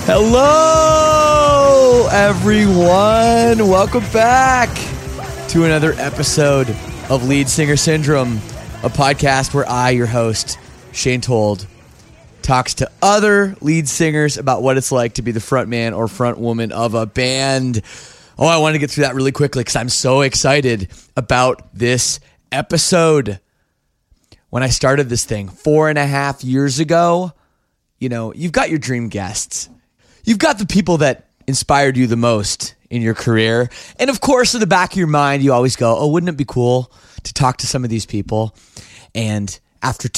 Hello, everyone. Welcome back to another episode of Lead Singer Syndrome, a podcast where I, your host, Shane Told, talks to other lead singers about what it's like to be the front man or front woman of a band. Oh, I want to get through that really quickly because I'm so excited about this episode. When I started this thing 4.5 years ago, you've got your dream guests. You've got the people that inspired you the most in your career. And of course, in the back of your mind, you always go, oh, wouldn't it be cool to talk to some of these people? And after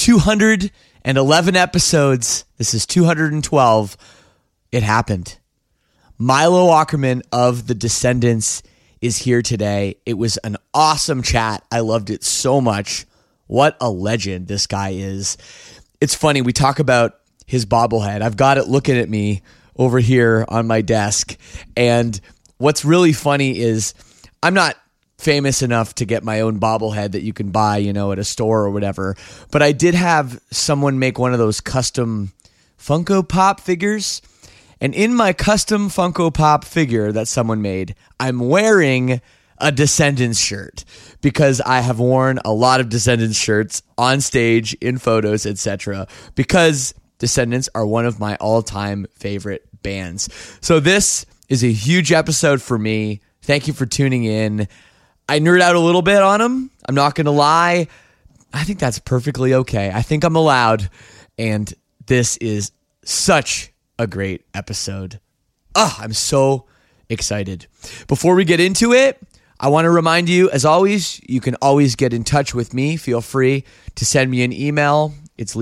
211 episodes, this is 212, it happened. Milo Aukerman of The Descendents is here today. It was an awesome chat. I loved it so much. What a legend this guy is. It's funny, we talk about his bobblehead. I've got it looking at me over here on my desk. And what's really funny is I'm not famous enough to get my own bobblehead that you can buy, at a store or whatever. But I did have someone make one of those custom Funko Pop figures. And in my custom Funko Pop figure that someone made, I'm wearing a Descendants shirt because I have worn a lot of Descendants shirts on stage, in photos, etc. because Descendants are one of my all-time favorite bands. So this is a huge episode for me. Thank you for tuning in. I nerd out a little bit on them. I'm not going to lie. I think that's perfectly okay. I think I'm allowed. And this is such a great episode. I'm so excited. Before we get into it, I want to remind you, as always, you can always get in touch with me. Feel free to send me an email. It's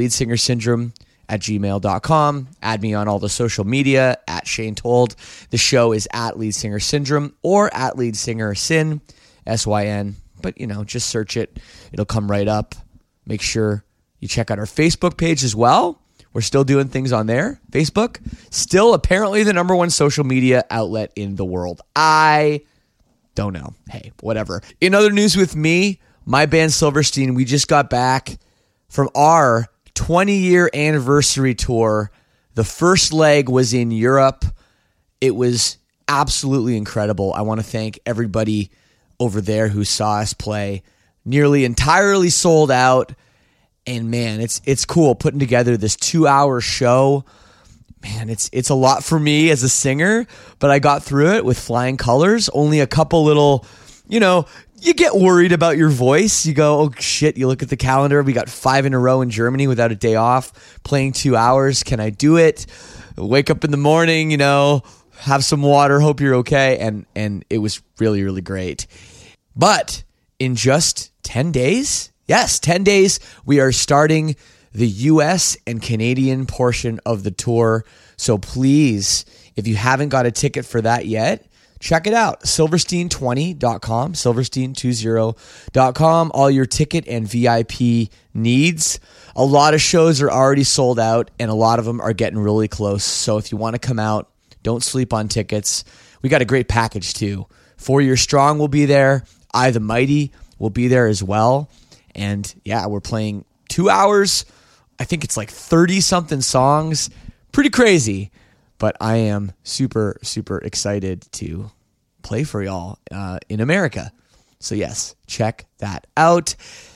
leadsingersyndrome@gmail.com. Add me on all the social media at Shane Told. The show is at Lead Singer Syndrome or at Lead Singer Syn, SYN. But, just search it. It'll come right up. Make sure you check out our Facebook page as well. We're still doing things on there. Facebook, still apparently the number one social media outlet in the world. I don't know. Hey, whatever. In other news with me, my band Silverstein, we just got back from our 20-year anniversary tour. The first leg was in Europe. It was absolutely incredible. I want to thank everybody over there who saw us play. Nearly entirely sold out. And man, it's cool putting together this 2-hour show. Man, it's a lot for me as a singer, but I got through it with flying colors. Only a couple little, you get worried about your voice. You go, oh shit, you look at the calendar. We got 5 in a row in Germany without a day off, playing 2 hours. Can I do it? Wake up in the morning, have some water, hope you're okay. And it was really, really great. But in just 10 days, yes, 10 days, we are starting the US and Canadian portion of the tour. So please, if you haven't got a ticket for that yet, check it out. Silverstein20.com, Silverstein20.com. All your ticket and VIP needs. A lot of shows are already sold out, and a lot of them are getting really close. So if you want to come out, don't sleep on tickets. We got a great package too. 4 Year Strong will be there. I the Mighty will be there as well. And yeah, we're playing 2 hours. I think it's like 30-something songs. Pretty crazy. But I am super, super excited to play for y'all in America. So yes, check that out.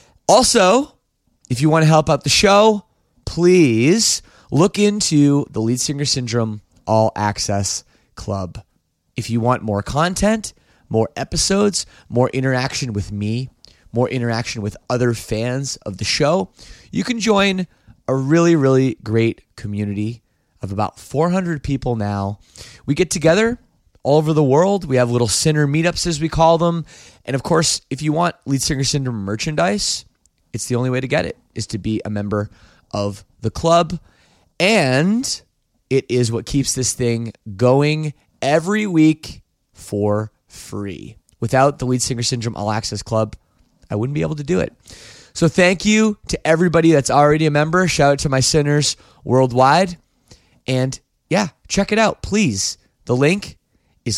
Also, if you want to help out the show, please look into the Lead Singer Syndrome All Access Club. If you want more content, more episodes, more interaction with me, more interaction with other fans of the show, you can join a really, really great community of about 400 people now. We get together all over the world. We have little sinner meetups, as we call them. And of course, if you want Lead Singer Syndrome merchandise, it's the only way to get it, is to be a member of the club. And it is what keeps this thing going every week for free. Without the Lead Singer Syndrome All Access Club, I wouldn't be able to do it. So thank you to everybody that's already a member. Shout out to my sinners worldwide. And yeah, check it out, please. The link is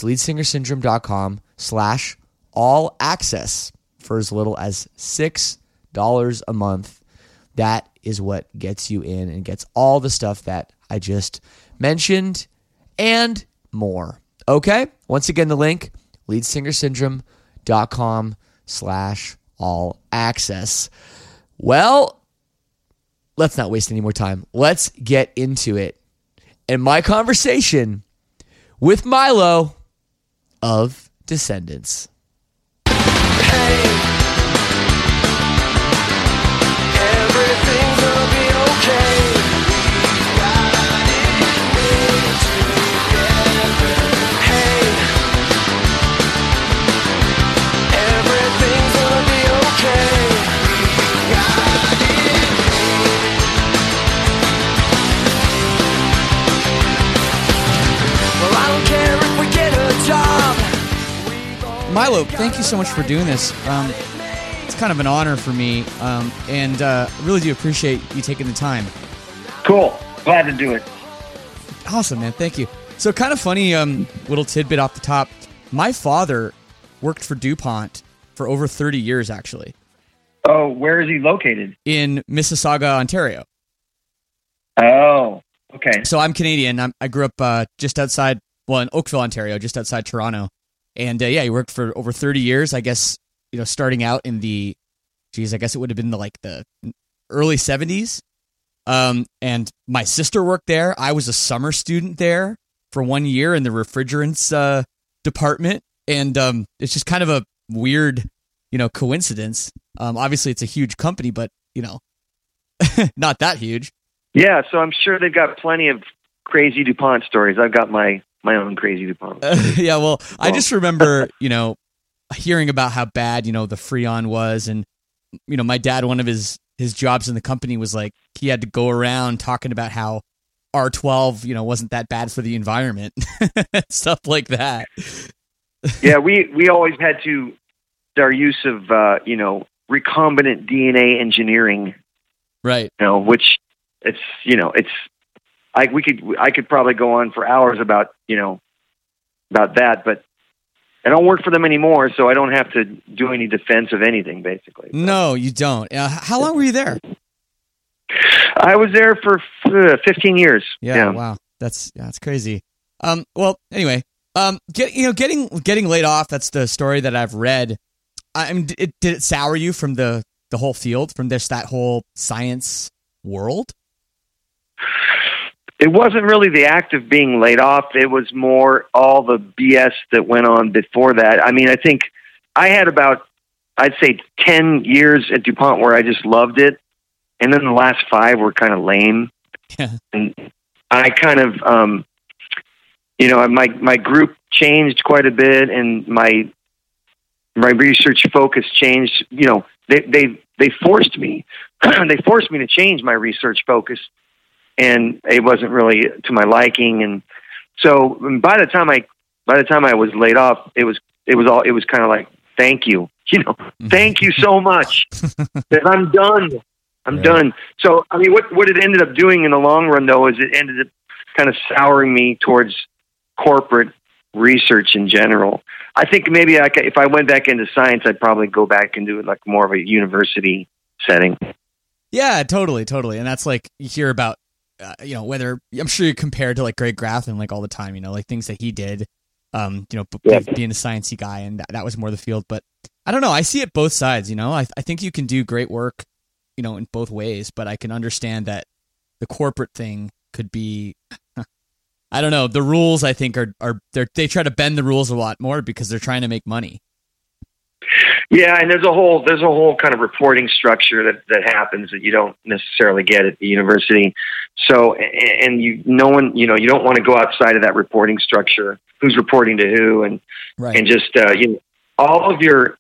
leadsingersyndrome.com/all access for as little as $6 a month. That is what gets you in and gets all the stuff that I just mentioned and more. Okay? Once again, the link, leadsingersyndrome.com/all access. Well, let's not waste any more time. Let's get into it. And my conversation with Milo of Descendents. Hey, everything's gonna be okay. Hey, everything's gonna be okay. Well, I don't care if we get a job. Milo, thank you so much for doing this. It's kind of an honor for me, and really do appreciate you taking the time. Cool. Glad to do it. Awesome, man. Thank you. So kind of funny little tidbit off the top. My father worked for DuPont for over 30 years, actually, Oh, where is he located? in Mississauga, Ontario. Oh, okay. So I'm Canadian. I grew up just outside, in Oakville, Ontario, just outside Toronto. And yeah, he worked for over 30 years, I guess, starting out in I guess it would have been the early 70s. And my sister worked there. I was a summer student there for 1 year in the refrigerants department. And it's just kind of a weird, coincidence. Obviously, it's a huge company, but, not that huge. Yeah, so I'm sure they've got plenty of crazy DuPont stories. I've got my own crazy DuPont. Yeah, well, I just remember, hearing about how bad, the Freon was. And, my dad, one of his jobs in the company was he had to go around talking about how R12, wasn't that bad for the environment. Stuff like that. Yeah, we always had our use of, recombinant DNA engineering. Right. Which I could probably go on for hours about that, but I don't work for them anymore, so I don't have to do any defense of anything, basically. No, you don't. How long were you there? I was there for 15 years. Yeah. Wow. That's crazy. Well, anyway, getting laid off. That's the story that I've read. Did it sour you from the whole field, from that whole science world? It wasn't really the act of being laid off. It was more all the BS that went on before that. I mean, I think I had I'd say 10 years at DuPont where I just loved it. And then the last 5 were kind of lame. Yeah. And I kind of, my group changed quite a bit, and my research focus changed. They forced me, to change my research focus. And it wasn't really to my liking, and so by the time I was laid off, it was kind of like, thank you, thank you so much, that I'm done. I'm done. So I mean, what it ended up doing in the long run, though, is it ended up kind of souring me towards corporate research in general. I think maybe if I went back into science, I'd probably go back and do it more of a university setting. Yeah, totally, and that's you hear about. Whether I'm sure you compared to Greg Graffin all the time, things that he did, being a sciencey guy, and that was more the field. But I don't know. I see it both sides. I think you can do great work, in both ways. But I can understand that the corporate thing could be, I don't know. The rules I think are they try to bend the rules a lot more because they're trying to make money. Yeah, and there's a whole kind of reporting structure that happens that you don't necessarily get at the university. So, and you don't want to go outside of that reporting structure. Who's reporting to who, and right. And just all of your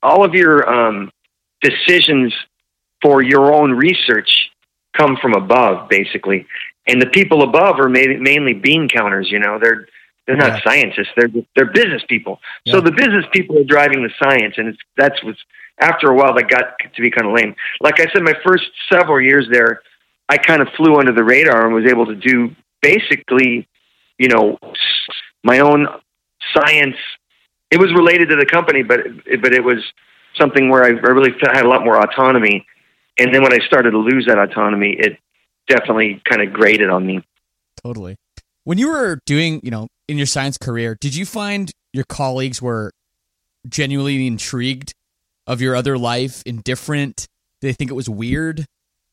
decisions for your own research come from above, basically. And the people above are mainly bean counters. They're not scientists. They're business people. Yeah. So the business people are driving the science, and that's what's after a while that got to be kind of lame. Like I said, my first several years there, I kind of flew under the radar and was able to do basically, my own science. It was related to the company, but it was something where I really had a lot more autonomy. And then when I started to lose that autonomy, it definitely kind of grated on me. Totally. When you were doing, in your science career, did you find your colleagues were genuinely intrigued of your other life, indifferent? Did they think it was weird?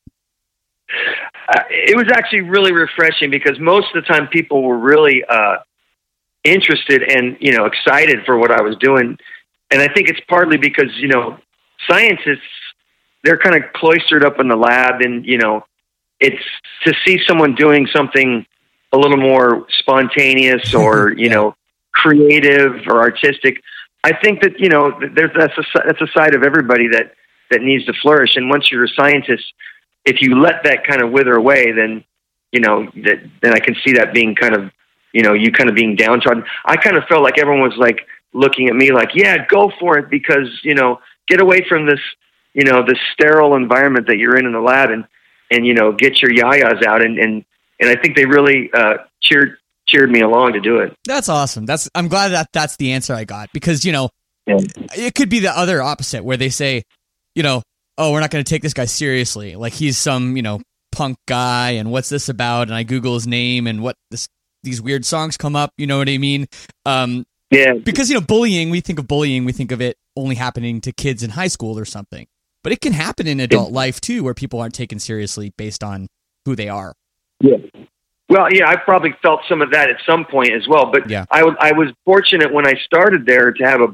It was actually really refreshing because most of the time people were really interested and, excited for what I was doing. And I think it's partly because, scientists, they're kind of cloistered up in the lab, and, it's to see someone doing something a little more spontaneous or, creative or artistic. I think that, that's a side of everybody that needs to flourish. And once you're a scientist, if you let that kind of wither away, then, then I can see that being kind of, you kind of being downtrodden. I kind of felt like everyone was like looking at me like, yeah, go for it, because, get away from this, this sterile environment that you're in the lab, and get your yayas out. And I think they really cheered me along to do it. That's awesome. I'm glad that's the answer I got, because, it could be the other opposite where they say, oh, we're not going to take this guy seriously. Like he's some, punk guy, and what's this about? And I Google his name, and these weird songs come up. You know what I mean? Yeah. Because, bullying, we think of it only happening to kids in high school or something. But it can happen in adult life too, where people aren't taken seriously based on who they are. Yeah. Well, yeah, I probably felt some of that at some point as well. But yeah. I was fortunate when I started there to have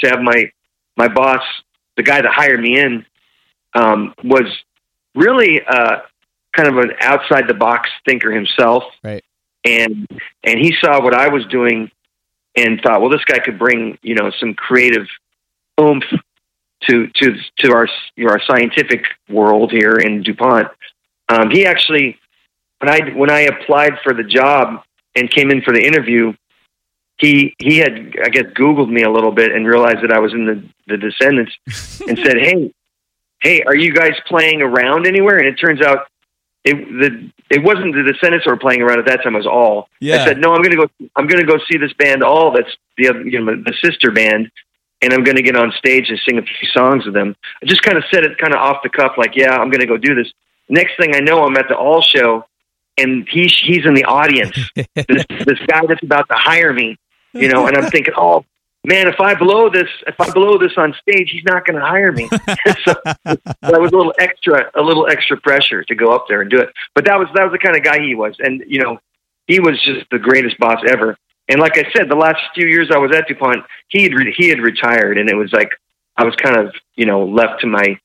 my boss, the guy that hired me in, was really kind of an outside the box thinker himself. Right. And he saw what I was doing and thought, well, this guy could bring, some creative oomph to our scientific world here in DuPont. He actually, when I applied for the job and came in for the interview, he had, I guess, Googled me a little bit and realized that I was in the Descendants and said, hey, are you guys playing around anywhere? And it turns out it wasn't the Descendants that were playing around at that time. It was All. Yeah. I said, no, I'm going to go see this band All. That's the sister band. And I'm going to get on stage and sing a few songs with them. I just kind of said it kind of off the cuff, like, yeah, I'm going to go do this. Next thing I know, I'm at the All show, and he's in the audience. this guy that's about to hire me, and I'm thinking, oh man, if I blow this on stage, he's not going to hire me. So that was a little extra pressure to go up there and do it. But that was the kind of guy he was, and he was just the greatest boss ever. And like I said, the last few years I was at DuPont, he had retired, and it was like I was kind of left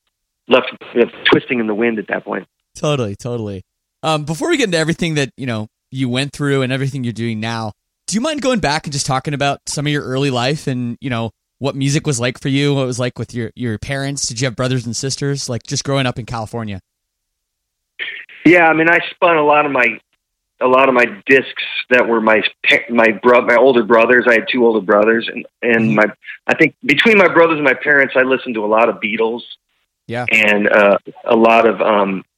twisting in the wind at that point. Totally. Before we get into everything that you went through and everything you're doing now, do you mind going back and just talking about some of your early life and what music was like for you? What it was like with your parents? Did you have brothers and sisters? Like just growing up in California? Yeah, I mean, I spun a lot of my discs that were my older brothers. I had two older brothers, and I think between my brothers and my parents, I listened to a lot of Beatles. Yeah. And a lot of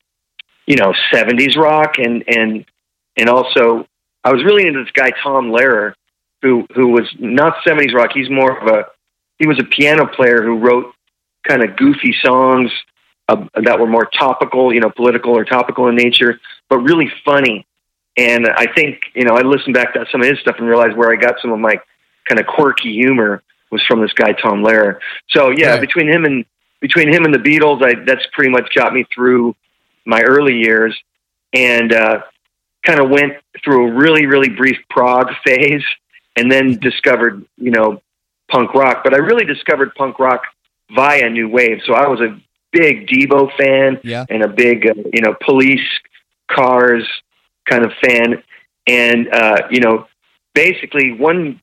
70s rock, and also I was really into this guy Tom Lehrer, who was not 70s rock. He was a piano player who wrote kind of goofy songs that were more topical, political or topical in nature, but really funny. And I think, I listened back to some of his stuff and realized where I got some of my kind of quirky humor was from this guy, Tom Lehrer. So yeah, right. Between him and the Beatles, that's pretty much got me through my early years, and kind of went through a really, really brief prog phase, and then discovered, punk rock. But I really discovered punk rock via New Wave. So I was a big Devo fan, yeah, and a big, Police, Cars kind of fan. And, basically one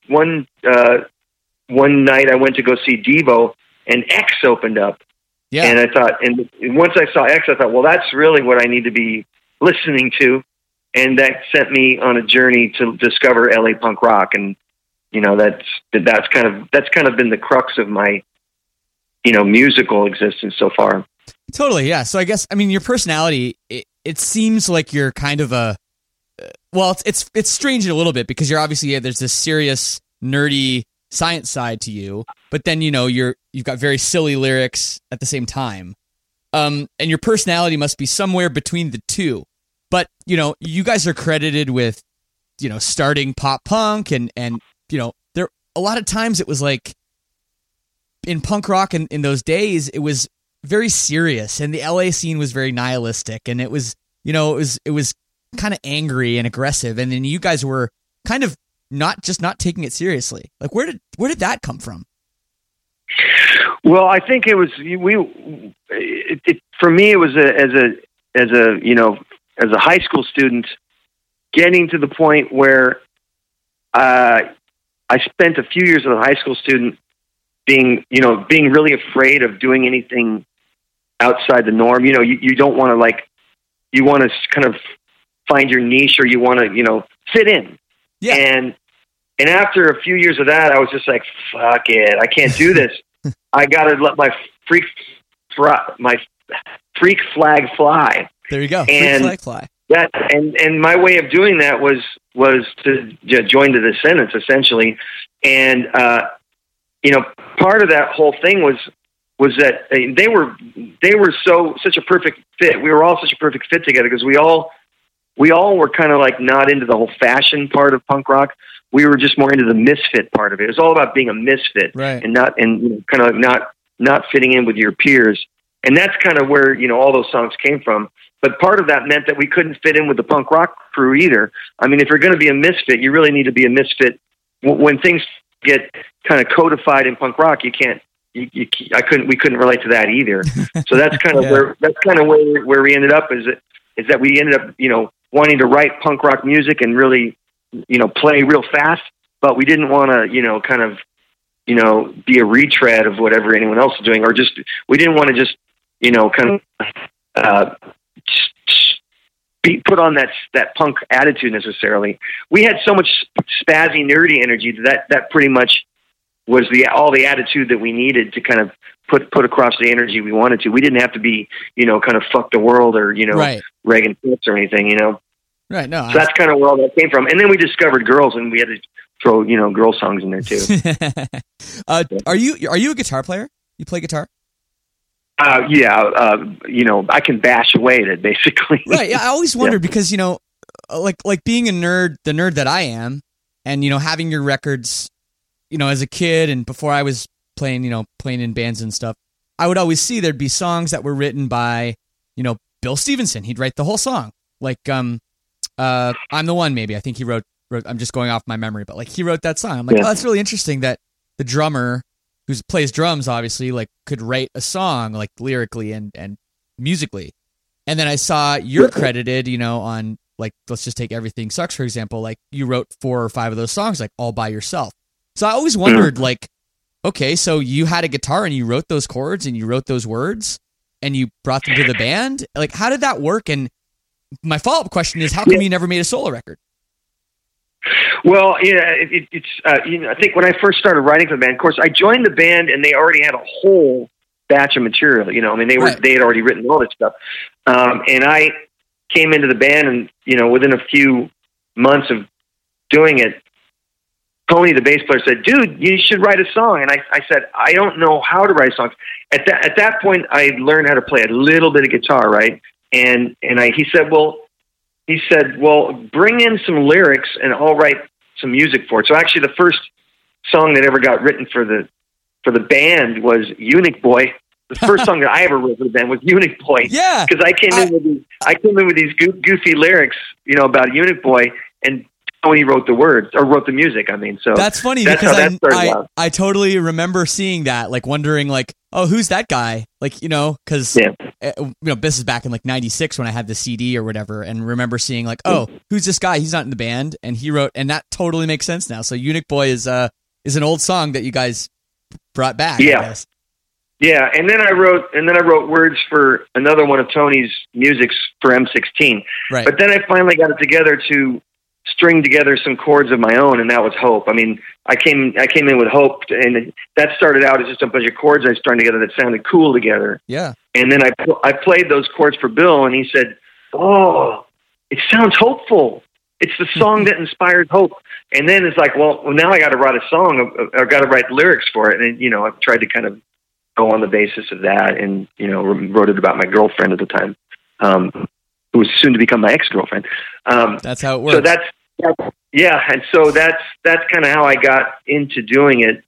night I went to go see Devo, and X opened up. Yeah. And I thought, and once I saw X, I thought, well, that's really what I need to be listening to. And that sent me on a journey to discover LA punk rock. And, that's kind of been the crux of my, musical existence so far. Totally. Yeah. So I guess, your personality, it seems like you're kind of it's strange in a little bit, because you're obviously, there's this serious, nerdy science side to you, but then, you've got very silly lyrics at the same time. And your personality must be somewhere between the two. But, you guys are credited with starting pop punk and there a lot of times it was like in punk rock in those days, it was very serious and the LA scene was very nihilistic and it was kind of angry and aggressive. And then you guys were kind of not taking it seriously. Like where did that come from? Well, I think it was for me. It was as a high school student, getting to the point where I spent a few years as a high school student being really afraid of doing anything outside the norm. You don't want to you want to kind of find your niche, or you want to fit in. Yeah. And after a few years of that, I was just like, fuck it, I can't do this. I got to let my freak flag fly. There you go. And freak flag fly. That and my way of doing that was to join the Descendants essentially. And part of that whole thing was that they were such a perfect fit. We were all such a perfect fit together because we all were kind of like not into the whole fashion part of punk rock. We were just more into the misfit part of it. It was all about being a misfit, right? And kind of not fitting in with your peers. And that's kind of where all those songs came from. But part of that meant that we couldn't fit in with the punk rock crew either. I mean, if you're going to be a misfit, you really need to be a misfit. When things get kind of codified in punk rock, you can't. We couldn't relate to that either. So that's kind of where we ended up. Is that we ended up wanting to write punk rock music and really play real fast, but we didn't want to be a retread of whatever anyone else is doing, or we didn't want to just be put on that punk attitude necessarily. We had so much spazzy, nerdy energy that pretty much was all the attitude that we needed to kind of put across the energy we wanted to. We didn't have to be, kind of fuck the world or, right. Reagan Fitz or anything, Right. No. So that's kind of where all that came from. And then we discovered girls, and we had to throw, girl songs in there too. Are you a guitar player? You play guitar? Yeah. I can bash away at it basically. Right. Yeah. I always wondered because, like being the nerd that I am, and, having your records, as a kid and before I was playing in bands and stuff, I would always see there'd be songs that were written by, Bill Stevenson. He'd write the whole song. Like, I'm the One, maybe. I think he wrote, I'm just going off my memory, but like he wrote that song. I'm like, oh, that's really interesting that the drummer who plays drums, obviously, like could write a song like lyrically and musically. And then I saw you're credited, on like, let's just take Everything Sucks, for example. Like you wrote 4 or 5 of those songs, like all by yourself. So I always wondered, like, okay, so you had a guitar and you wrote those chords and you wrote those words and you brought them to the band. Like, how did that work? And my follow-up question is, how come you never made a solo record? Well, it's I think when I first started writing for the band, of course, I joined the band and they already had a whole batch of material. They had already written all this stuff, and I came into the band, and within a few months of doing it, Tony, the bass player, said, "Dude, you should write a song." And I said, "I don't know how to write songs." At that point, I learned how to play a little bit of guitar, right? And he said, well, bring in some lyrics and I'll write some music for it. So actually the first song that ever got written for the band was Eunuch Boy. The first song that I ever wrote for the band was Eunuch Boy. Yeah. Because I came in with these goofy lyrics, about Eunuch Boy, and Tony wrote the words, or wrote the music. I mean, so that's funny because I totally remember seeing that, like wondering, like, oh, who's that guy? Like, because this is back in like '96 when I had the CD or whatever, and remember seeing like, oh, who's this guy? He's not in the band, and he wrote, and that totally makes sense now. So Eunuch Boy is an old song that you guys brought back. Yeah. I guess. Yeah, and then I wrote words for another one of Tony's musics for M16. Right. But then I finally got it together to string together some chords of my own, and that was Hope. I mean, I came in with Hope, and that started out as just a bunch of chords I strung together that sounded cool together. Yeah. And then I played those chords for Bill, and he said, "Oh, it sounds hopeful. It's the song that inspired Hope." And then it's like, well, now I got to write a song. I got to write lyrics for it, and I tried to kind of go on the basis of that, and wrote it about my girlfriend at the time, who was soon to become my ex-girlfriend. That's how it works. So Yeah, and so that's kind of how I got into doing it.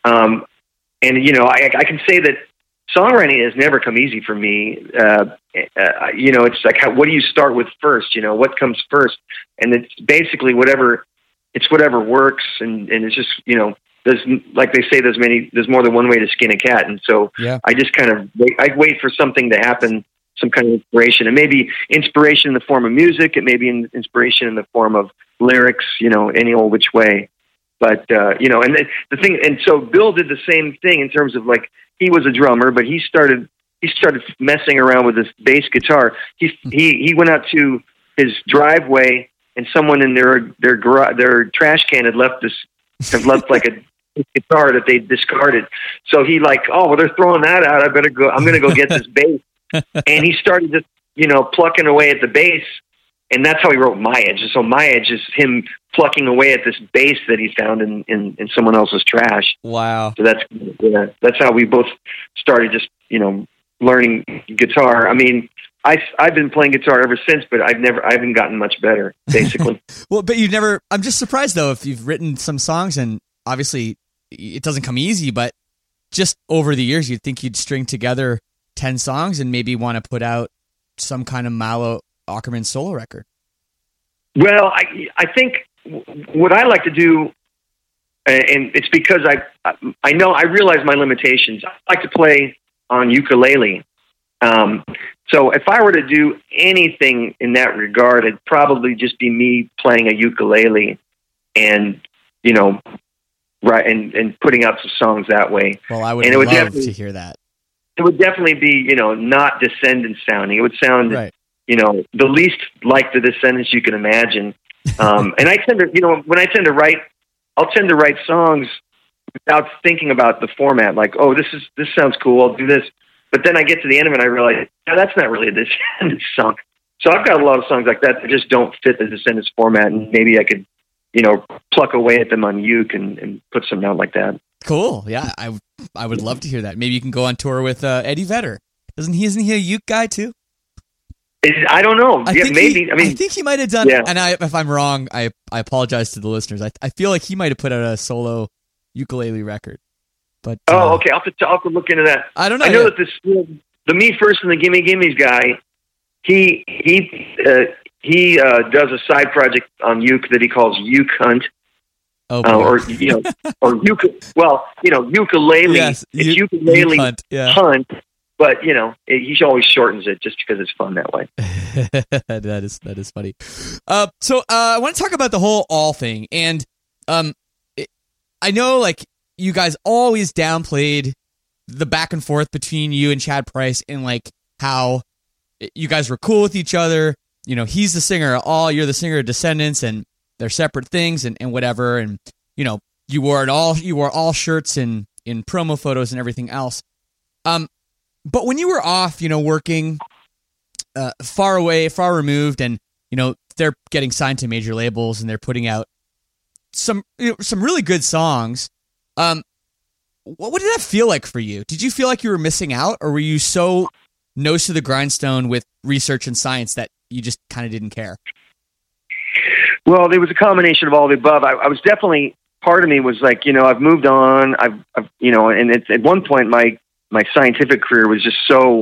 And you know, I can say that songwriting has never come easy for me. You know, it's like what do you start with first? You know, what comes first? And it's basically whatever works, and it's just, you know, there's, like they say, there's more than one way to skin a cat, and so Yeah. I just kind of wait for something to happen, some kind of inspiration, and maybe inspiration in the form of music, it may be inspiration in the form of lyrics, you know, any old which way. But you know, and the thing, and so Bill did the same thing in terms of, like, he was a drummer, but he started messing around with this bass guitar. He went out to his driveway, and someone in their trash can had left like a guitar that they discarded. So he like, oh, well, they're throwing that out. I'm gonna go get this bass. And he started just, you know, plucking away at the bass, and that's how he wrote My Edge. So My Edge is him plucking away at this bass that he found in someone else's trash. Wow. So that's how we both started, just, you know, learning guitar. I mean, I've been playing guitar ever since, but I haven't gotten much better, basically. Well, but you've never. I'm just surprised though, if you've written some songs, and obviously it doesn't come easy, but just over the years, you'd think you'd string together 10 songs and maybe want to put out some kind of Malo Aukerman solo record. Well, I think what I like to do, and it's because I know, I realize my limitations. I like to play on ukulele. So if I were to do anything in that regard, it'd probably just be me playing a ukulele and, you know, right, and putting out some songs that way. Well, I would and it love to hear that. It would definitely be, you know, not Descendants sounding. It would sound, Right. you know, the least like the Descendants you can imagine. And I tend to, you know, when I tend to write, I'll tend to write songs without thinking about the format. Like, oh, this sounds cool, I'll do this. But then I get to the end of it, and I realize, no, that's not really a Descendants song. So I've got a lot of songs like that just don't fit the Descendants format, and maybe I could, you know, pluck away at them on uke and put some out like that. Cool. Yeah, I would love to hear that. Maybe you can go on tour with Eddie Vedder. Isn't he a uke guy too? I don't know. I Yeah, think maybe. I think he might have done. Yeah. And if I'm wrong, I apologize to the listeners. I feel like he might have put out a solo ukulele record. But okay. I'll have to look into that. I don't know. I know that the Me First and the Gimme Gimmes guy, he does a side project on uke that he calls Uke Hunt. Oh, boy. Or, you know, or ukulele. Yes, it's ukulele Hunt, yeah. Hunt, but, you know, he always shortens it just because it's fun that way. that is funny. So I want to talk about the whole All thing, and I know, like, you guys always downplayed the back and forth between you and Chad Price, and like how you guys were cool with each other. You know, he's the singer of All, you're the singer of Descendants, and they're separate things, and whatever. And, you know, you wore all shirts in promo photos and everything else. But when you were off, you know, working far away, far removed, and, you know, they're getting signed to major labels and they're putting out some really good songs. What did that feel like for you? Did you feel like you were missing out, or were you so nose to the grindstone with research and science that you just kind of didn't care? Well, there was a combination of all the above. I was definitely, part of me was like, you know, I've moved on. I've you know, and at one point my scientific career was just so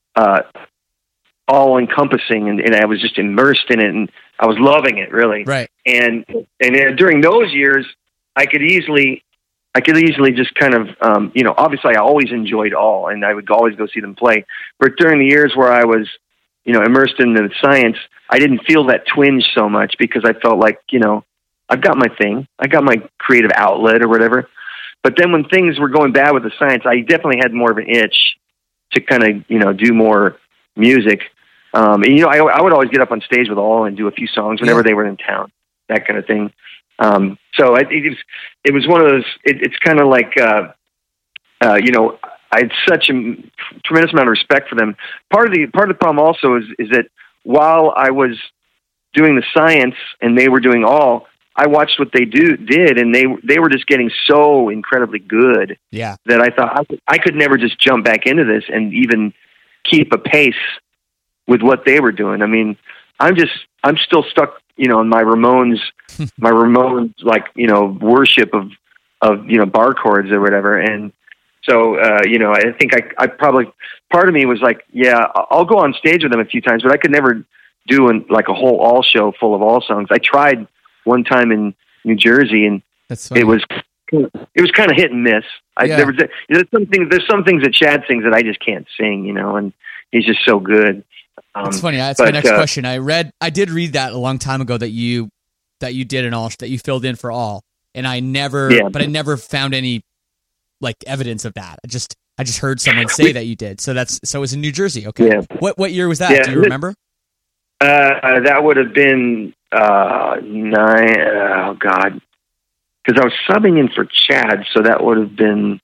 all encompassing, and I was just immersed in it, and I was loving it, really. Right. And during those years, I could easily just kind of, you know, obviously I always enjoyed All, and I would always go see them play. But during the years where I was, you know, immersed in the science, I didn't feel that twinge so much, because I felt like, you know, I've got my thing. I got my creative outlet or whatever. But then when things were going bad with the science, I definitely had more of an itch to kind of, you know, do more music. And, you know, I would always get up on stage with All and do a few songs whenever they were in town, that kind of thing. So it was one of those, it's kind of like, you know, I had such a tremendous amount of respect for them. Part of the problem also is that while I was doing the science and they were doing All, I watched what they did, and they were just getting so incredibly good. Yeah. That I thought I could never just jump back into this and even keep a pace with what they were doing. I mean, I'm still stuck and my Ramones, like, worship of bar chords or whatever. And so, I think I probably, part of me was like, yeah, I'll go on stage with them a few times, but I could never do like a whole all show full of all songs. I tried one time in New Jersey, and That's funny. it was kind of hit and miss. There's some things that Chad sings that I just can't sing, and he's just so good. It's funny. That's my next question. I did read that a long time ago that you did an all, that you filled in for all, and I never found any like evidence of that. I just heard someone say that you did. So it was in New Jersey. Okay. Yeah. What year was that? Yeah. Do you remember? That would have been 9. Oh God, because I was subbing in for Chad, so that would have been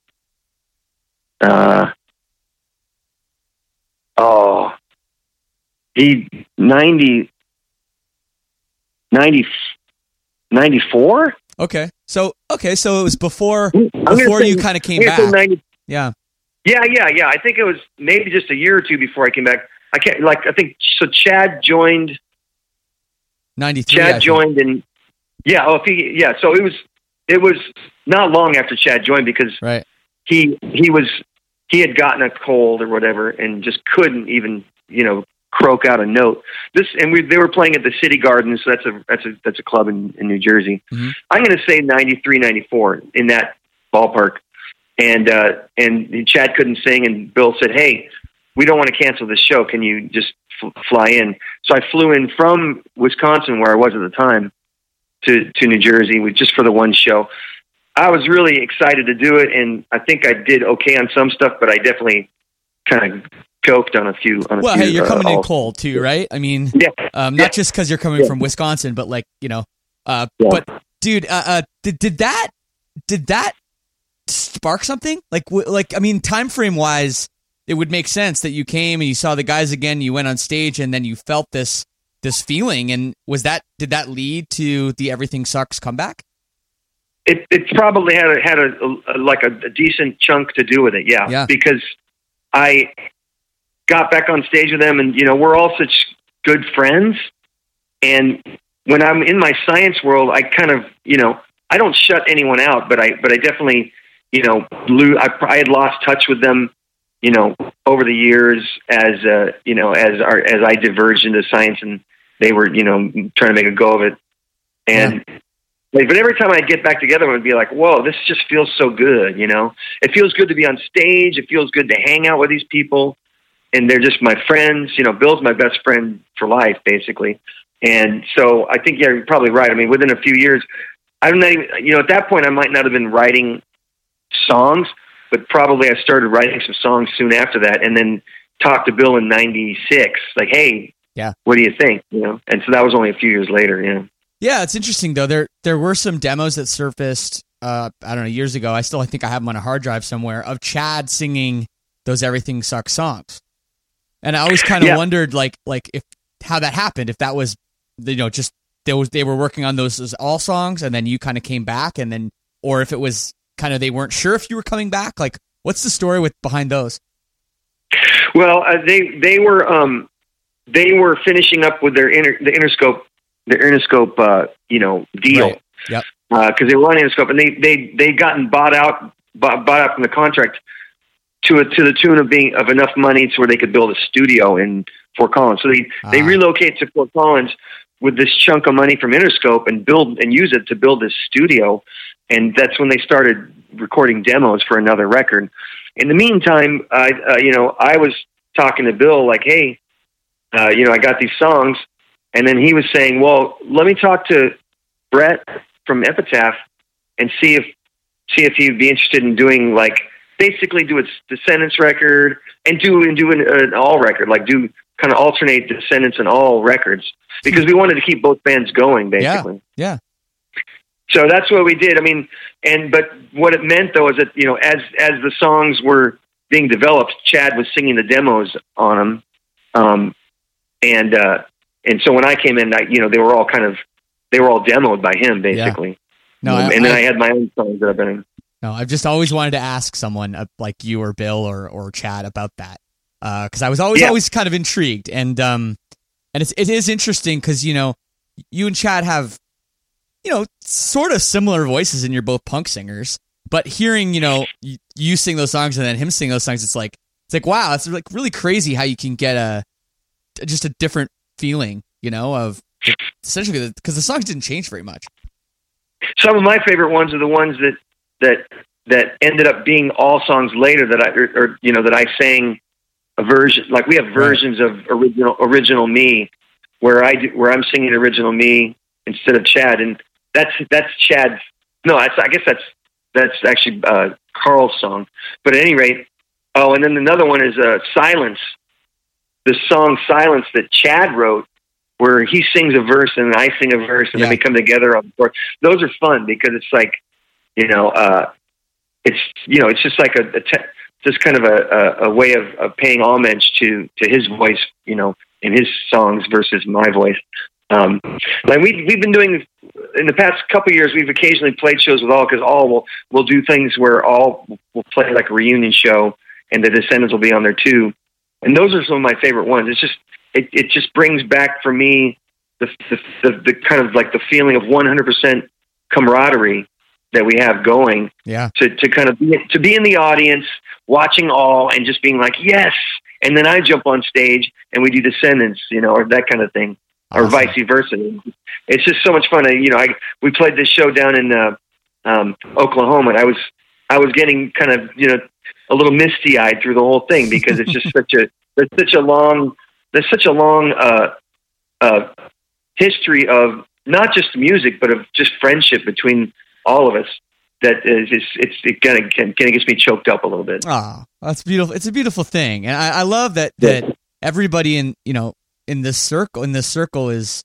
94. Okay, so it was before you kind of came back. Yeah. I think it was maybe just a year or two before I came back. I think so. Chad joined 93. Chad joined in. So it was not long after Chad joined, because right. he had gotten a cold or whatever and just couldn't even croak out a note. They were playing at the City Gardens, so that's a club in New Jersey. Mm-hmm. I'm going to say 93, 94 in that ballpark. And Chad couldn't sing, and Bill said, "Hey, we don't want to cancel this show. Can you just fly in?" So I flew in from Wisconsin, where I was at the time, to New Jersey just for the one show. I was really excited to do it, and I think I did okay on some stuff, but I definitely kind of choked on a few. Well, hey, you're coming in cold too, right? I mean, not just because you're coming from Wisconsin, but like But dude, did that spark something? Like I mean, time frame wise, it would make sense that you came and you saw the guys again, you went on stage, and then you felt this feeling. And did that lead to the Everything Sucks comeback? It probably had a decent chunk to do with it, yeah. Because I got back on stage with them, and we're all such good friends. And when I'm in my science world, I kind of I don't shut anyone out, but I definitely I had lost touch with them over the years as I diverged into science, and they were trying to make a go of it. And but every time I get back together, I would be like, whoa, this just feels so good. It feels good to be on stage. It feels good to hang out with these people, and they're just my friends. Bill's my best friend for life, basically. And so I think, you're probably right. I mean, within a few years, I'm not even, at that point I might not have been writing songs, but probably I started writing some songs soon after that, and then talked to Bill in 96, like, hey, what do you think? And so that was only a few years later. Yeah, it's interesting though. There were some demos that surfaced, I don't know, years ago. I think I have them on a hard drive somewhere, of Chad singing those Everything Sucks songs. And I always kind of wondered, like if how that happened, if that was, just they were working on those as all songs, and then you kind of came back, and then, or if it was kind of they weren't sure if you were coming back. Like, what's the story behind those? Well, they were finishing up with the Interscope deal. Right. Yep. Because they were on Interscope, and they'd gotten bought out from the contract to the tune of enough money to where they could build a studio in Fort Collins. So they relocate to Fort Collins with this chunk of money from Interscope and use it to build this studio. And that's when they started recording demos for another record. In the meantime, I was talking to Bill, like, hey, I got these songs. And then he was saying, well, let me talk to Brett from Epitaph and see if he'd be interested in doing, like, basically do a Descendants record and do an all record, like do kind of alternate Descendants and all records, because we wanted to keep both bands going, basically. Yeah. So that's what we did. I mean, but what it meant though is that, as the songs were being developed, Chad was singing the demos on them. And so when I came in, they were all demoed by him, basically. Yeah. No, I had my own songs that I've been in. No, I've just always wanted to ask someone like you or Bill or Chad about that, because I was always kind of intrigued, and it is interesting because you and Chad have, sort of similar voices, and you're both punk singers. But hearing, you sing those songs and then him sing those songs, it's like wow, it's like really crazy how you can get just a different feeling, of essentially because the songs didn't change very much. Some of my favorite ones are the ones that ended up being all songs later that I sang a version. Like we have versions of original me, where I'm singing original me instead of Chad, and that's Chad's. No, I guess that's actually Carl's song. But at any rate, and then another one is Silence. The song Silence that Chad wrote, where he sings a verse and I sing a verse, and then we come together on the board. Those are fun because it's like, it's just like just kind of a way of paying homage to his voice, in his songs versus my voice. Like we've been doing in the past couple of years, we've occasionally played shows with All, because All will do things where All will play like a reunion show, and the Descendants will be on there too. And those are some of my favorite ones. It's just, it just brings back for me the kind of like the feeling of 100% camaraderie that we have going. Yeah. To kind of be in the audience watching All and just being like, yes. And then I jump on stage and we do Descendants, or that kind of thing, or vice versa. It's just so much fun. We played this show down in Oklahoma, and I was getting kind of, a little misty eyed through the whole thing, because it's just there's such a long history of not just music, but of just friendship between all of us. That it kind of gets me choked up a little bit. Oh, that's beautiful. It's a beautiful thing, and I love that everybody in this circle is,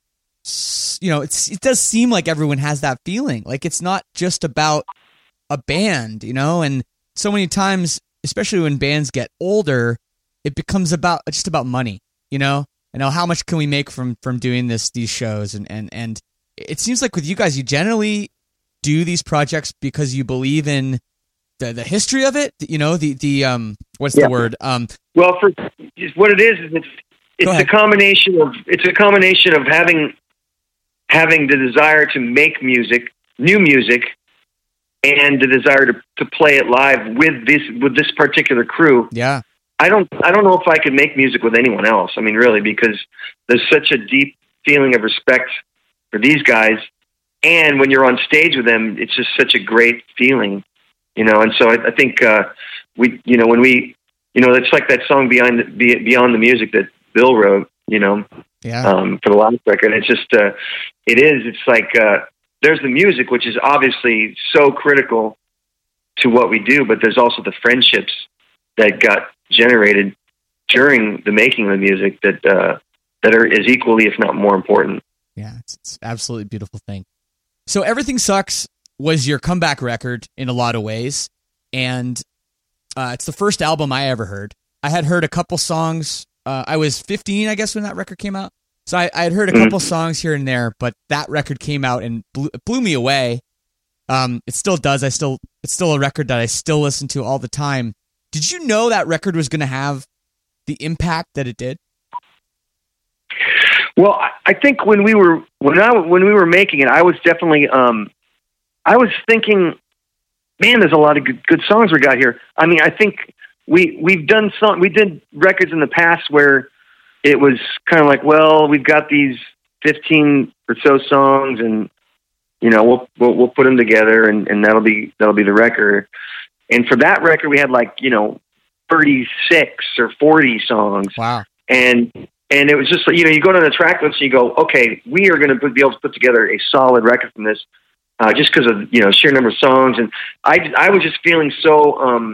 it does seem like everyone has that feeling. Like it's not just about a band, and so many times, especially when bands get older, it becomes just about money, how much can we make from doing these shows, and it seems like with you guys, you generally do these projects because you believe in the history of it, the what's the word? Well, for what it is it's a combination of having the desire to make music, new music, and the desire to play it live with this particular crew. Yeah. I don't know if I could make music with anyone else. I mean, really, because there's such a deep feeling of respect for these guys. And when you're on stage with them, it's just such a great feeling, and so I think, when we, it's like that song Beyond the Music that Bill wrote, for the last record. It's just, it's like, there's the music, which is obviously so critical to what we do, but there's also the friendships that got generated during the making of the music that are as equally, if not more important. Yeah, it's absolutely beautiful thing. So Everything Sucks was your comeback record in a lot of ways, and it's the first album I ever heard. I had heard a couple songs. I was 15, I guess, when that record came out. So I had heard a couple songs here and there, but that record came out and blew me away. It still does. It's still a record that I still listen to all the time. Did you know that record was going to have the impact that it did? Well, I think when we were making it, I was definitely I was thinking, man, there's a lot of good songs we got here. I mean, I think we did records in the past where it was kind of like, well, we've got these 15 or so songs, and we'll put them together, and that'll be the record. And for that record, we had 36 or 40 songs. Wow. And it was just, you go to the track list and you go, okay, we are going to be able to put together a solid record from this, just because of, sheer number of songs. And I was just feeling so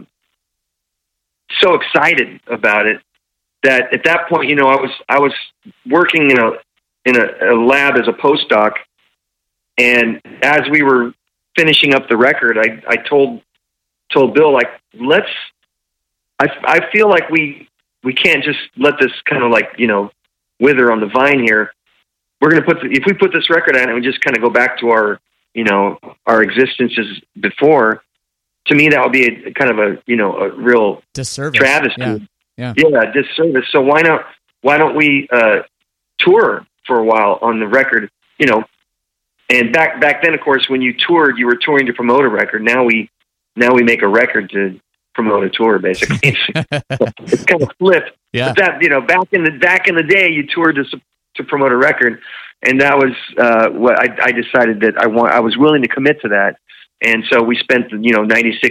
excited about it that at that point, I was working in a lab as a postdoc. And as we were finishing up the record, I told Bill, I feel like we can't just let this kind of wither on the vine here. We're going to if we put this record out and we just kind of go back to our existences before, to me, that would be a kind of a real disservice. Travesty. Yeah. Disservice. So why don't we tour for a while on the record, you know. And back then, of course, when you toured, you were touring to promote a record. Now we make a record to promote a tour, basically. It's kind of flipped. Yeah. But that, you know, back in the day, you toured to promote a record, and that was what I decided that I was willing to commit to that, and so we spent, you know,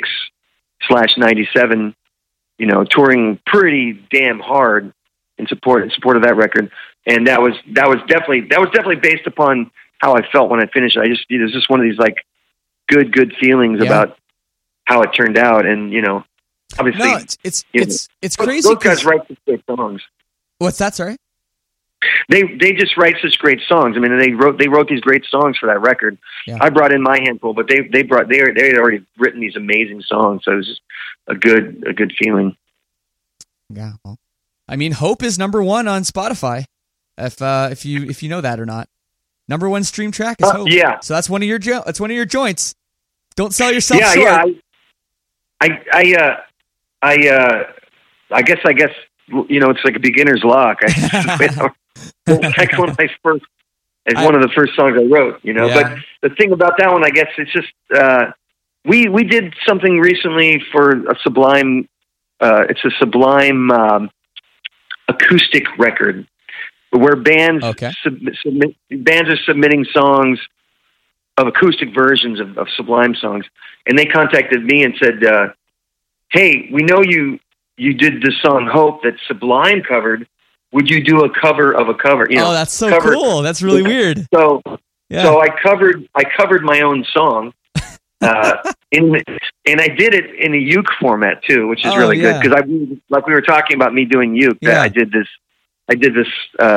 96/97, you know, touring pretty damn hard in support of that record, and that was definitely based upon how I felt when I finished it. It was just one of these like good feelings about how it turned out, and you know, obviously, no, it's crazy. Those guys write such great songs. What's that? Sorry. They just write such great songs. I mean, they wrote these great songs for that record. Yeah. I brought in my handful, but they had already written these amazing songs, so it was just a good feeling. Yeah. Well, I mean, Hope is number 1 on Spotify. If you know that or not, number 1 stream track is Hope. Yeah. So that's one of your joints. Don't sell yourself short. Yeah. I guess you know, it's like a beginner's luck. It's one of the first songs I wrote, you know. Yeah. But the thing about that one, I guess, it's just we did something recently for a Sublime. It's a Sublime acoustic record where bands bands are submitting songs of acoustic versions of Sublime songs, and they contacted me and said, "Hey, we know you did this song Hope that Sublime covered. Would you do a cover of a cover?" You know, that's so cool. That's really weird. So I covered my own song, and I did it in a uke format too, which is really good because like we were talking about me doing uke. Yeah. I did this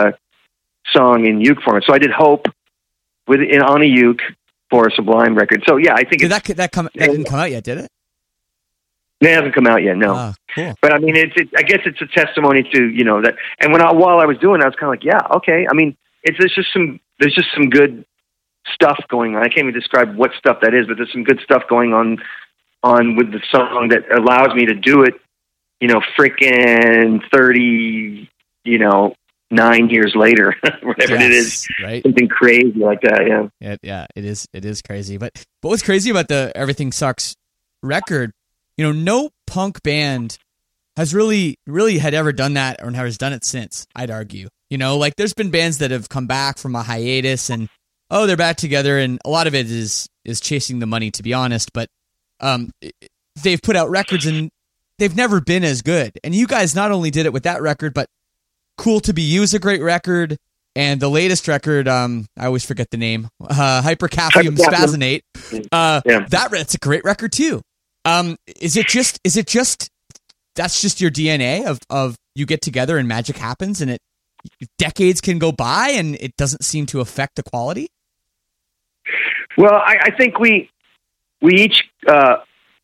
song in uke format. So I did Hope on a uke for a Sublime record. So yeah, I think that didn't come out yet, did it? It hasn't come out yet, no. Cool. But I mean, I guess it's a testimony to, you know, that. And while I was doing it, I was kind of like, yeah, okay. I mean, there's just some good stuff going on. I can't even describe what stuff that is, but there's some good stuff going on with the song that allows me to do it, you know, freaking 30, you know, 9 years later, whatever it is, right? Something crazy like that. Yeah, it is crazy. But what's crazy about the Everything Sucks record? You know, no punk band has really had ever done that or has done it since, I'd argue. You know, like there's been bands that have come back from a hiatus and they're back together, and a lot of it is chasing the money, to be honest, but they've put out records and they've never been as good. And you guys not only did it with that record, but Cool to Be You is a great record, and the latest record, I always forget the name, Hypercapnium Spasonate. That's a great record too. Is it just that's just your DNA of you get together and magic happens, and decades can go by and it doesn't seem to affect the quality? Well, I think we each kind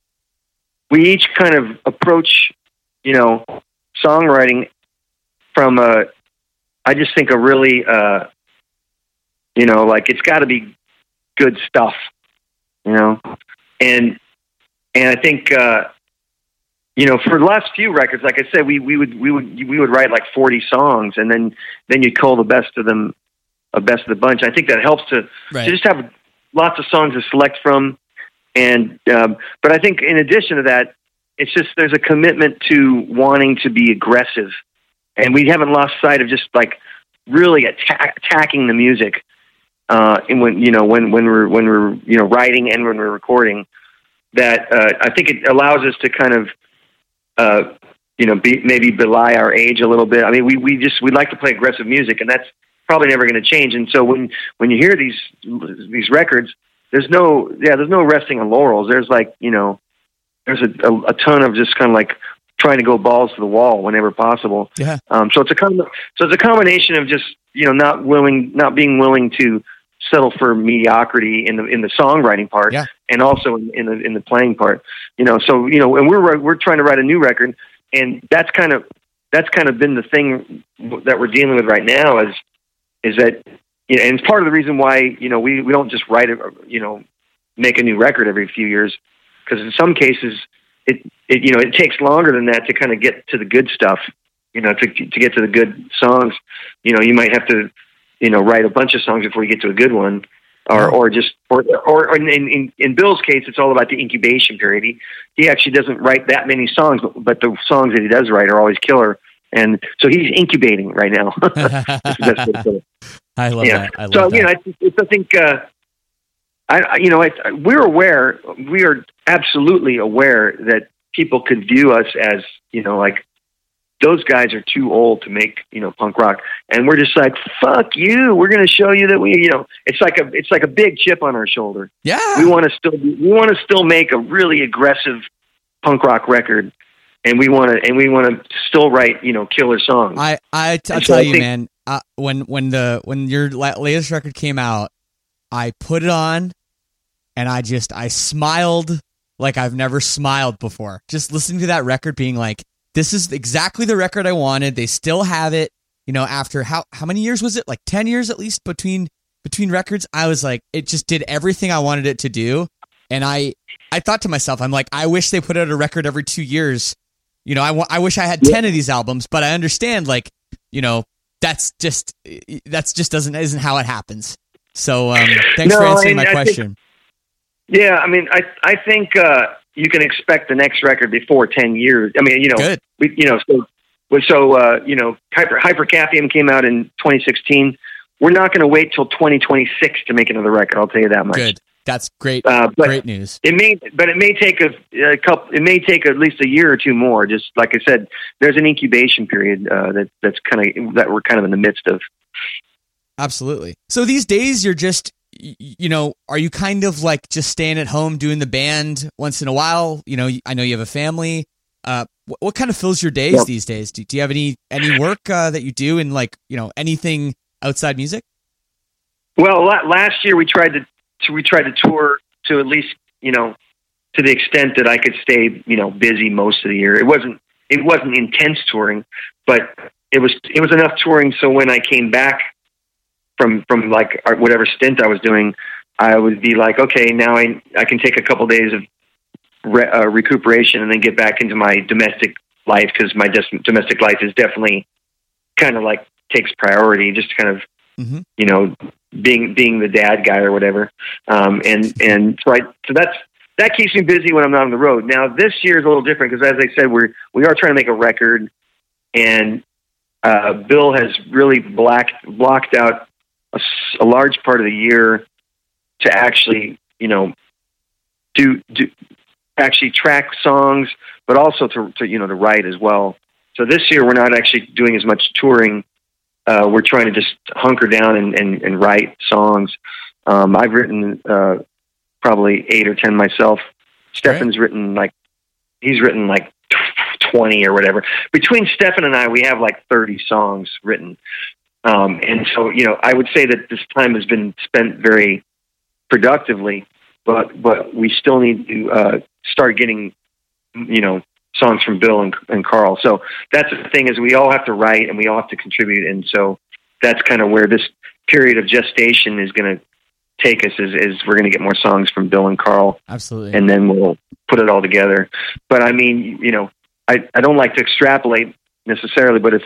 of approach, you know, songwriting from I just think a really, you know, like it's got to be good stuff, you know, and I think, you know, for the last few records, like I said, we would write like 40 songs, and then you'd call the best of them a best of the bunch. I think that helps to just have lots of songs to select from, and but I think in addition to that, it's just there's a commitment to wanting to be aggressive, and we haven't lost sight of just like really attacking the music, and when we're you know writing and when we're recording. That I think it allows us to kind of, you know, maybe belie our age a little bit. I mean, we like to play aggressive music, and that's probably never going to change. And so when you hear these records, there's no resting on laurels. There's like, you know, there's a ton of just kind of like trying to go balls to the wall whenever possible. Yeah. So it's a combination of just, you know, not being willing to settle for mediocrity in the songwriting part, and also in the playing part. You know, so you know, and we're trying to write a new record, and that's kind of been the thing that we're dealing with right now is that, you know, and it's part of the reason why, you know, we don't just write you know, make a new record every few years, because in some cases it you know, it takes longer than that to kind of get to the good stuff. You know, to get to the good songs, you know, you might have to write a bunch of songs before you get to a good one, or in Bill's case, it's all about the incubation period. He actually doesn't write that many songs, but the songs that he does write are always killer. And so he's incubating right now. That's the best way to put it. I love that. I love So that. I think we're aware. We are absolutely aware that people could view us as like those guys are too old to make punk rock, and we're just like, fuck you. We're going to show you that it's like a big chip on our shoulder. Yeah, we want to still make a really aggressive punk rock record. And we want to still write, killer songs. I'll tell you, man. When your latest record came out, I put it on, and I smiled like I've never smiled before. Just listening to that record, being like, this is exactly the record I wanted. They still have it. After how many years was it? Like 10 years at least between records. I was like, it just did everything I wanted it to do, and I thought to myself, I'm like, I wish they put out a record every 2 years. I wish I had 10 of these albums, but I understand, that's just isn't how it happens. So, thanks for answering my question. I think you can expect the next record before 10 years. Good. Hypercapnium came out in 2016. We're not going to wait till 2026 to make another record. I'll tell you that much. Good. That's great. Great news. It may take a couple. It may take at least a year or two more. Just like I said, there's an incubation period that we're kind of in the midst of. Absolutely. So these days, you're just, are you kind of like just staying at home doing the band once in a while? I know you have a family. What kind of fills your days these days? Do you have any work that you do in anything outside music? Well, last year we tried to tour to at least, to the extent that I could stay, busy most of the year. It wasn't intense touring, but it was enough touring. So when I came back from like whatever stint I was doing, I would be like, okay, now I can take a couple days of recuperation and then get back into my domestic life. Cause my domestic life is definitely kind of like takes priority, just kind of, being the dad guy or whatever. So that keeps me busy when I'm not on the road. Now this year is a little different because, as I said, we are trying to make a record, and Bill has really blocked out a large part of the year to actually, do actually track songs, but also to write as well. So this year we're not actually doing as much touring. We're trying to just hunker down and write songs. I've written probably 8 or 10 myself. Stefan's written he's written 20 or whatever. Between Stefan and I, we have 30 songs written. And so, I would say that this time has been spent very productively, but we still need to start getting, songs from Bill and Carl. So that's the thing, is we all have to write and we all have to contribute. And so that's kind of where this period of gestation is going to take us, is we're going to get more songs from Bill and Carl. Absolutely. And then we'll put it all together. But I mean, I don't like to extrapolate necessarily, but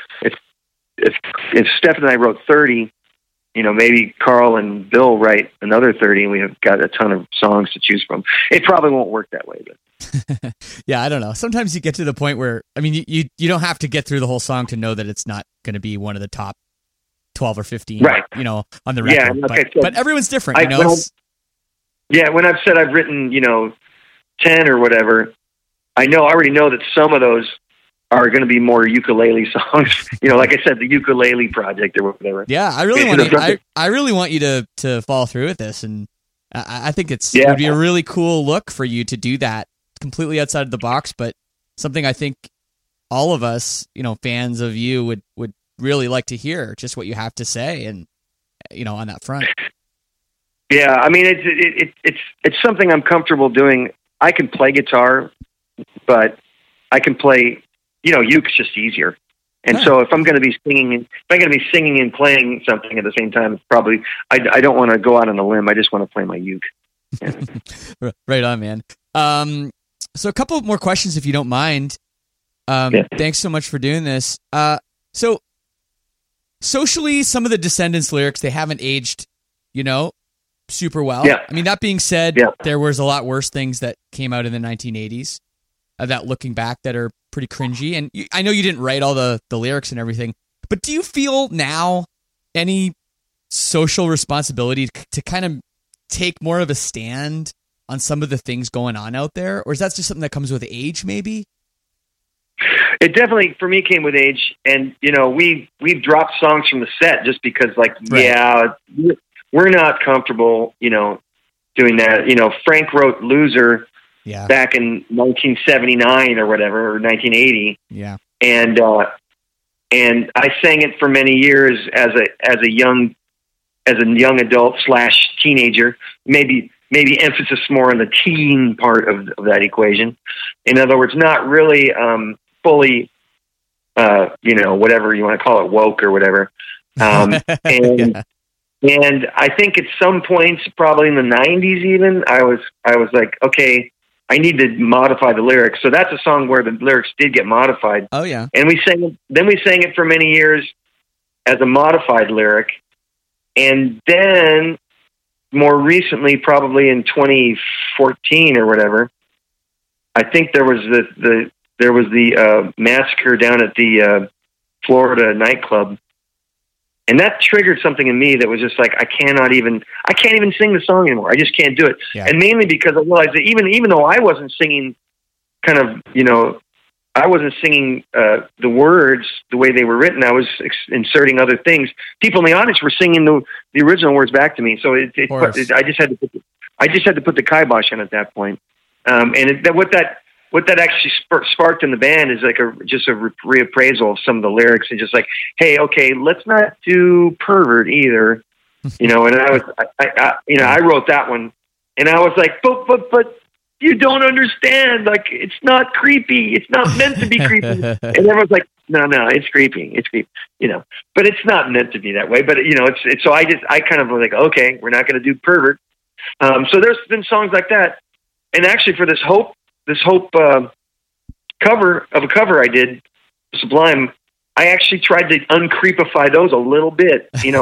if Steph and I wrote 30, maybe Carl and Bill write another 30 and we have got a ton of songs to choose from. It probably won't work that way, but yeah, I don't know. Sometimes you get to the point where, I mean, you don't have to get through the whole song to know that it's not going to be one of the top 12 or 15, right, on the record. Yeah, but everyone's different, when I've said I've written, 10 or whatever, I already know that some of those are going to be more ukulele songs. Like I said, the ukulele project or whatever. Yeah, I really want you to follow through with this, and I think it would be a really cool look for you to do that completely outside of the box, but something I think all of us, fans of you would really like to hear, just what you have to say, and on that front. Yeah, I mean, it's something I'm comfortable doing. I can play guitar, but I can play, uke's just easier. And so if I'm going to be singing and playing something at the same time, it's probably, I don't want to go out on a limb. I just want to play my uke. Yeah. Right on, man. So a couple more questions, if you don't mind. Thanks so much for doing this. So socially, some of the Descendants lyrics, they haven't aged, super well. Yeah. I mean, that being said, Yeah. there was a lot worse things that came out in the 1980s that looking back that are pretty cringy. And I know you didn't write all the lyrics and everything, but do you feel now any social responsibility to kind of take more of a stand on some of the things going on out there? Or is that just something that comes with age, maybe? It definitely, for me, came with age. And, we've dropped songs from the set just because, Right. we're not comfortable, doing that. Frank wrote Loser Yeah. back in 1979 or whatever, or 1980. Yeah. And I sang it for many years as a young adult / teenager, maybe emphasis more on the teen part of that equation. In other words, not really fully, whatever you want to call it, woke or whatever. And I think at some points, probably in the 90s even, I was like, okay, I need to modify the lyrics. So that's a song where the lyrics did get modified. Oh, yeah. And we sang it for many years as a modified lyric. And then more recently, probably in 2014 or whatever, I think there was the massacre down at the Florida nightclub. And that triggered something in me that was just like, I can't even sing the song anymore. I just can't do it. Yeah. And mainly because I realized that even though I wasn't singing kind of, I wasn't singing the words the way they were written. I was inserting other things. People in the audience were singing the original words back to me. So I just had to put the kibosh on at that point. What that actually sparked in the band is like just a reappraisal of some of the lyrics and just like, hey, okay, let's not do pervert either, And I wrote that one, and I was like, but you don't understand. Like, it's not creepy. It's not meant to be creepy. And everyone's like, no, it's creepy. It's creepy, But it's not meant to be that way. But it's so I kind of was like, okay, we're not going to do pervert. So there's been songs like that, and actually for this Hope cover I did, Sublime, I actually tried to uncreepify those a little bit, And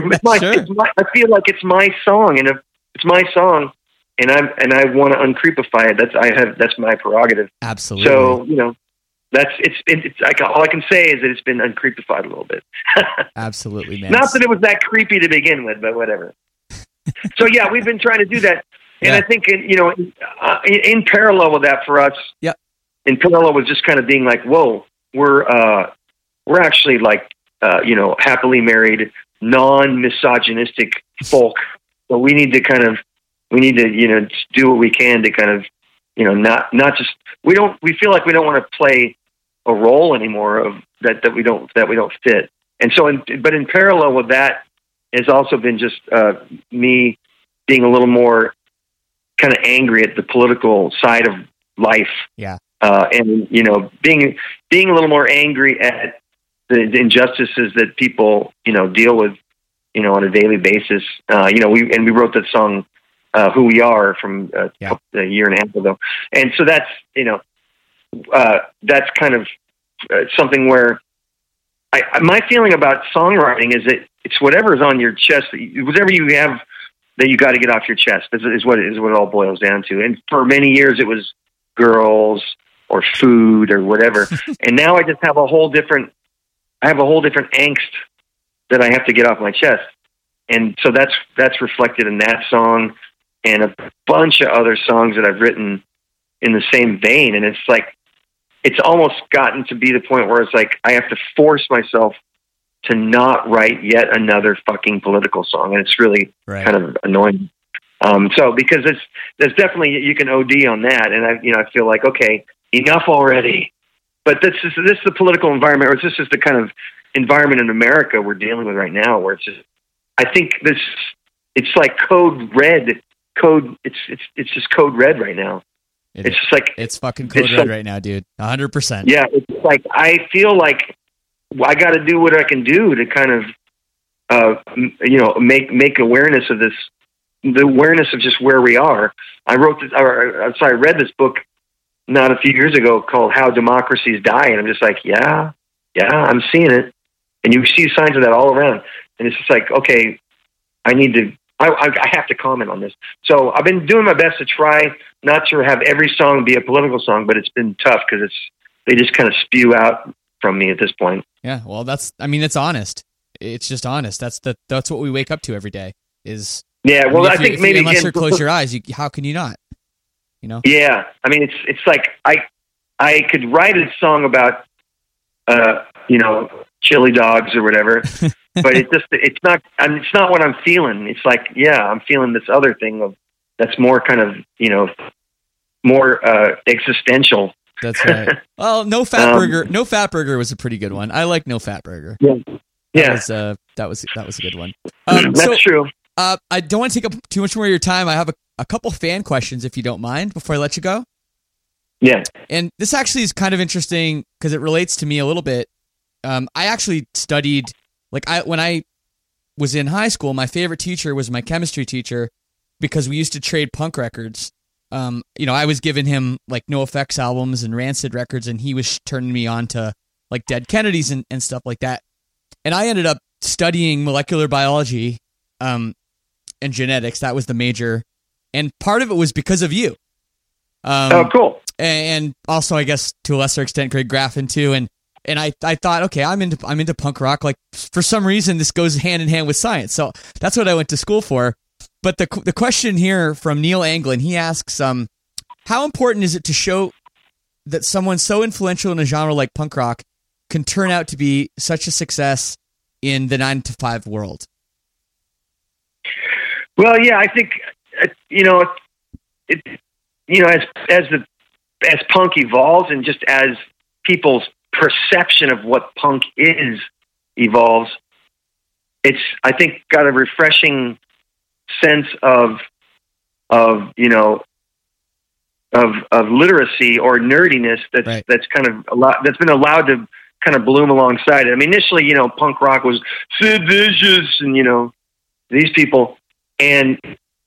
I feel like it's my song, and if it's my song, and I want to uncreepify it, that's my prerogative. Absolutely. So it's like, all I can say is that it's been uncreepified a little bit. Absolutely, man. Not that it was that creepy to begin with, but whatever. So yeah, we've been trying to do that. And I think, in parallel with that for us, in parallel with just kind of being like, whoa, we're actually like, happily married, non-misogynistic folk. So we need to do what we can to kind of, not just, we feel like we don't want to play a role anymore of that we don't fit. And so, but in parallel with that has also been just, me being a little more kind of angry at the political side of life. Yeah. And, being a little more angry at the injustices that people, deal with, on a daily basis. We wrote that song, Who We Are, from a year and a half ago. And so that's, that's kind of something where my feeling about songwriting is that it's whatever's on your chest, whatever you have that you got to get off your chest is what it all boils down to. And for many years it was girls or food or whatever. And now I just have a whole different angst that I have to get off my chest. And so that's reflected in that song and a bunch of other songs that I've written in the same vein. And it's like, it's almost gotten to be the point where it's like, I have to force myself to not write yet another fucking political song. And it's really kind of annoying. So because there's definitely, you can OD on that. And I feel like, okay, enough already. But this is the political environment, or this is the kind of environment in America we're dealing with right now, where it's just, I think it's like code red. It's just code red right now. It's just like, it's fucking code red right now, dude. 100%. Yeah. It's like, I feel like I got to do what I can do to kind of, make awareness of this, the awareness of just where we are. I read this book not a few years ago called How Democracies Die. And I'm just like, yeah, I'm seeing it. And you see signs of that all around. And it's just like, okay, I have to comment on this. So I've been doing my best to try not to have every song be a political song, but it's been tough because they just kind of spew out from me at this point. Yeah, well, it's honest. It's just honest. That's what we wake up to every day. Yeah, well, I think maybe unless again, you close your eyes, how can you not? You know? Yeah, I mean, it's like I could write a song about chili dogs or whatever, but it's not what I'm feeling. It's like, yeah, I'm feeling this other thing that's more kind of more existential. That's right. Well, No Fat Burger. No Fat Burger was a pretty good one. I like No Fat Burger. Yeah, that was a good one. That's true. I don't want to take up too much more of your time. I have a couple fan questions, if you don't mind, before I let you go. Yeah. And this actually is kind of interesting because it relates to me a little bit. I actually studied, when I was in high school, my favorite teacher was my chemistry teacher because we used to trade punk records. I was giving him NoFX albums and Rancid records, and he was turning me on to Dead Kennedys and stuff like that. And I ended up studying molecular biology and genetics. That was the major. And part of it was because of you. Cool. And also, I guess, to a lesser extent, Greg Graffin too. And I thought, okay, I'm into punk rock. For some reason, this goes hand in hand with science. So that's what I went to school for. But the question here from Neil Anglin, he asks, how important is it to show that someone so influential in a genre like punk rock can turn out to be such a success in the 9-to-5 world? Well, yeah, I think as punk evolves and just as people's perception of what punk is evolves, it's, I think, got a refreshing sense of literacy or nerdiness that's kind of that's been allowed to kind of bloom alongside it. I mean, initially, punk rock was Sid Vicious and these people, and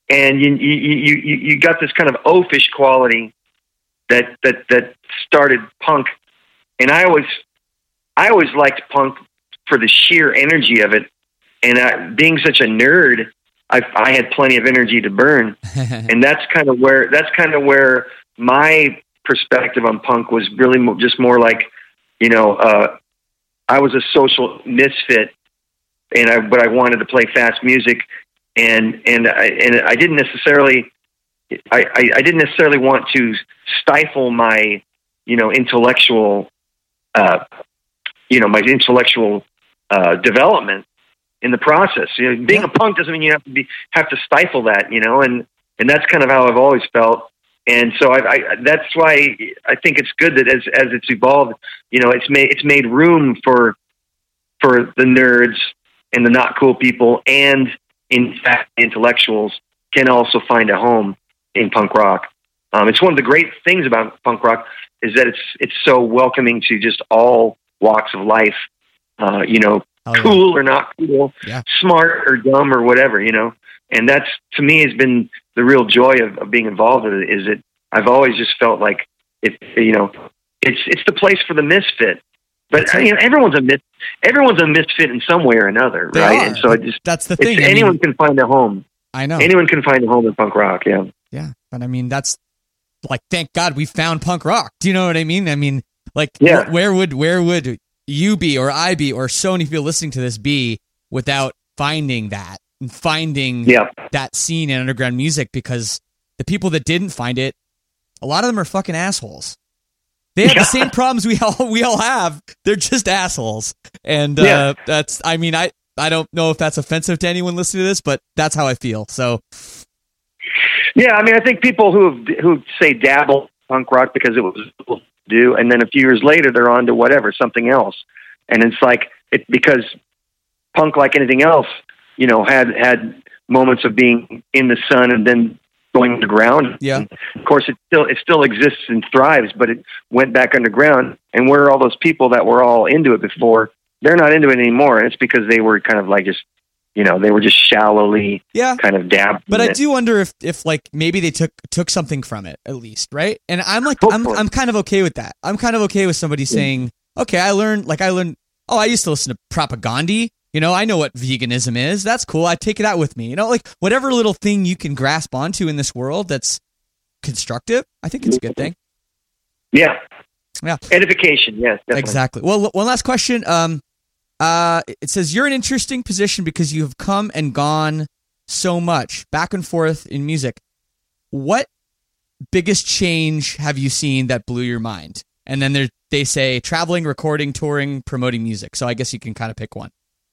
you got this kind of oafish quality that started punk, and I always liked punk for the sheer energy of it, and being such a nerd, I had plenty of energy to burn, and that's kind of where my perspective on punk was really just more like, I was a social misfit, but I wanted to play fast music, and I didn't necessarily want to stifle my intellectual development in the process. Being a punk doesn't mean you have to stifle that, and that's kind of how I've always felt. And so that's why I think it's good that as it's evolved, it's made room for the nerds and the not cool people, and in fact, intellectuals can also find a home in punk rock. It's one of the great things about punk rock is that it's so welcoming to just all walks of life. Cool or not cool, smart or dumb or whatever, and that's, to me, has been the real joy of being involved in it, is that I've always just felt like it's the place for the misfit, but everyone's a misfit in some way or another, right? And so that's the thing. Anyone can find a home. I know anyone can find a home in punk rock. Yeah, but I mean, that's thank God we found punk rock. Do you know what I mean? I mean, where would you be, or I be, or so many people listening to this be without finding that and finding that scene in underground music? Because the people that didn't find it, a lot of them are fucking assholes. They have the same problems we all have. They're just assholes. And that's, I mean, I don't know if that's offensive to anyone listening to this, but that's how I feel. So yeah, I mean, I think people who say dabble punk rock because it was cool to do, and then a few years later they're on to whatever, something else. And it's because punk, like anything else, had moments of being in the sun and then going underground. Yeah. And of course, it still exists and thrives, but it went back underground. And where are all those people that were all into it before? They're not into it anymore. And it's because they were kind of they were just shallowly kind of dabbed. But I do wonder if maybe they took something from it, at least, right? And I'm kind of okay with that. I'm kind of okay with somebody saying, okay, I learned oh, I used to listen to Propagandhi. You know, I know what veganism is. That's cool. I take it out with me. You know, like whatever little thing you can grasp onto in this world that's constructive, I think it's a good thing. Yeah. Yeah. Edification. Yes. Definitely. Exactly. Well, one last question. It says you're in an interesting position because you have come and gone so much back and forth in music. What biggest change have you seen that blew your mind? And then they say traveling, recording, touring, promoting music. So I guess you can kind of pick one.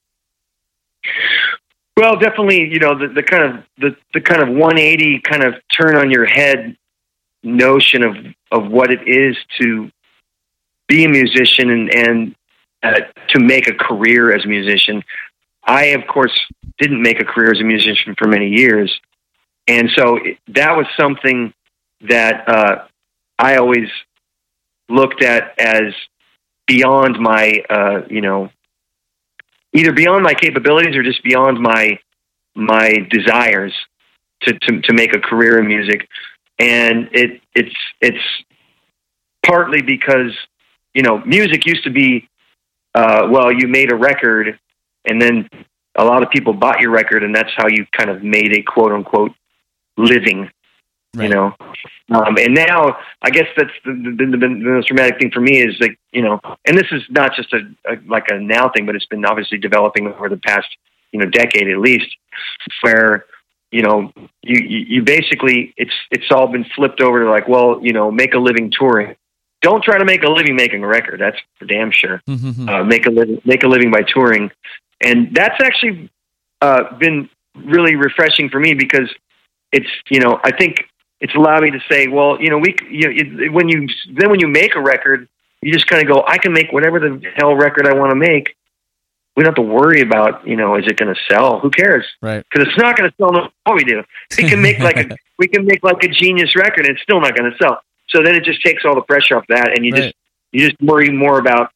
Well, definitely, you know, the kind of 180 kind of turn on your head notion of what it is to be a musician and to make a career as a musician. I, of course, didn't make a career as a musician for many years. And so that was something that I always looked at as beyond my, you know, either beyond my capabilities or just beyond my desires to make a career in music. And it's partly because, you know, music used to be, well, you made a record and then a lot of people bought your record and that's how you kind of made a quote unquote living, right. You know? And now I guess that's the most dramatic thing for me is like, you know, and this is not just a now thing, but it's been obviously developing over the past, you know, decade at least, where, you know, you basically, it's all been flipped over to like, well, you know, make a living touring. Don't try to make a living making a record. That's for damn sure. Mm-hmm. Make a living by touring. And that's actually been really refreshing for me because it's, you know, I think it's allowed me to say, well, you know, when you make a record, you just kind of go, I can make whatever the hell record I want to make. We don't have to worry about, you know, is it going to sell? Who cares? Right. Because it's not going to sell. No, what we do, we can make like a genius record, and it's still not going to sell. So then it just takes all the pressure off that, and you just worry more about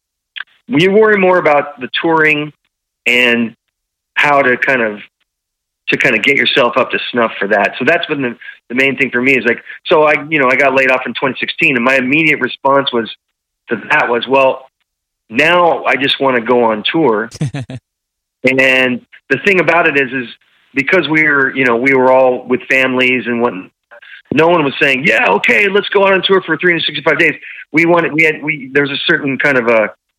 the touring and how to kind of get yourself up to snuff for that. So that's been the main thing for me is like, so I got laid off in 2016, and my immediate response was, well, now I just want to go on tour. And the thing about it is because we were all with families and what, no one was saying, yeah, okay, let's go out on tour for 365 days. There's a certain kind of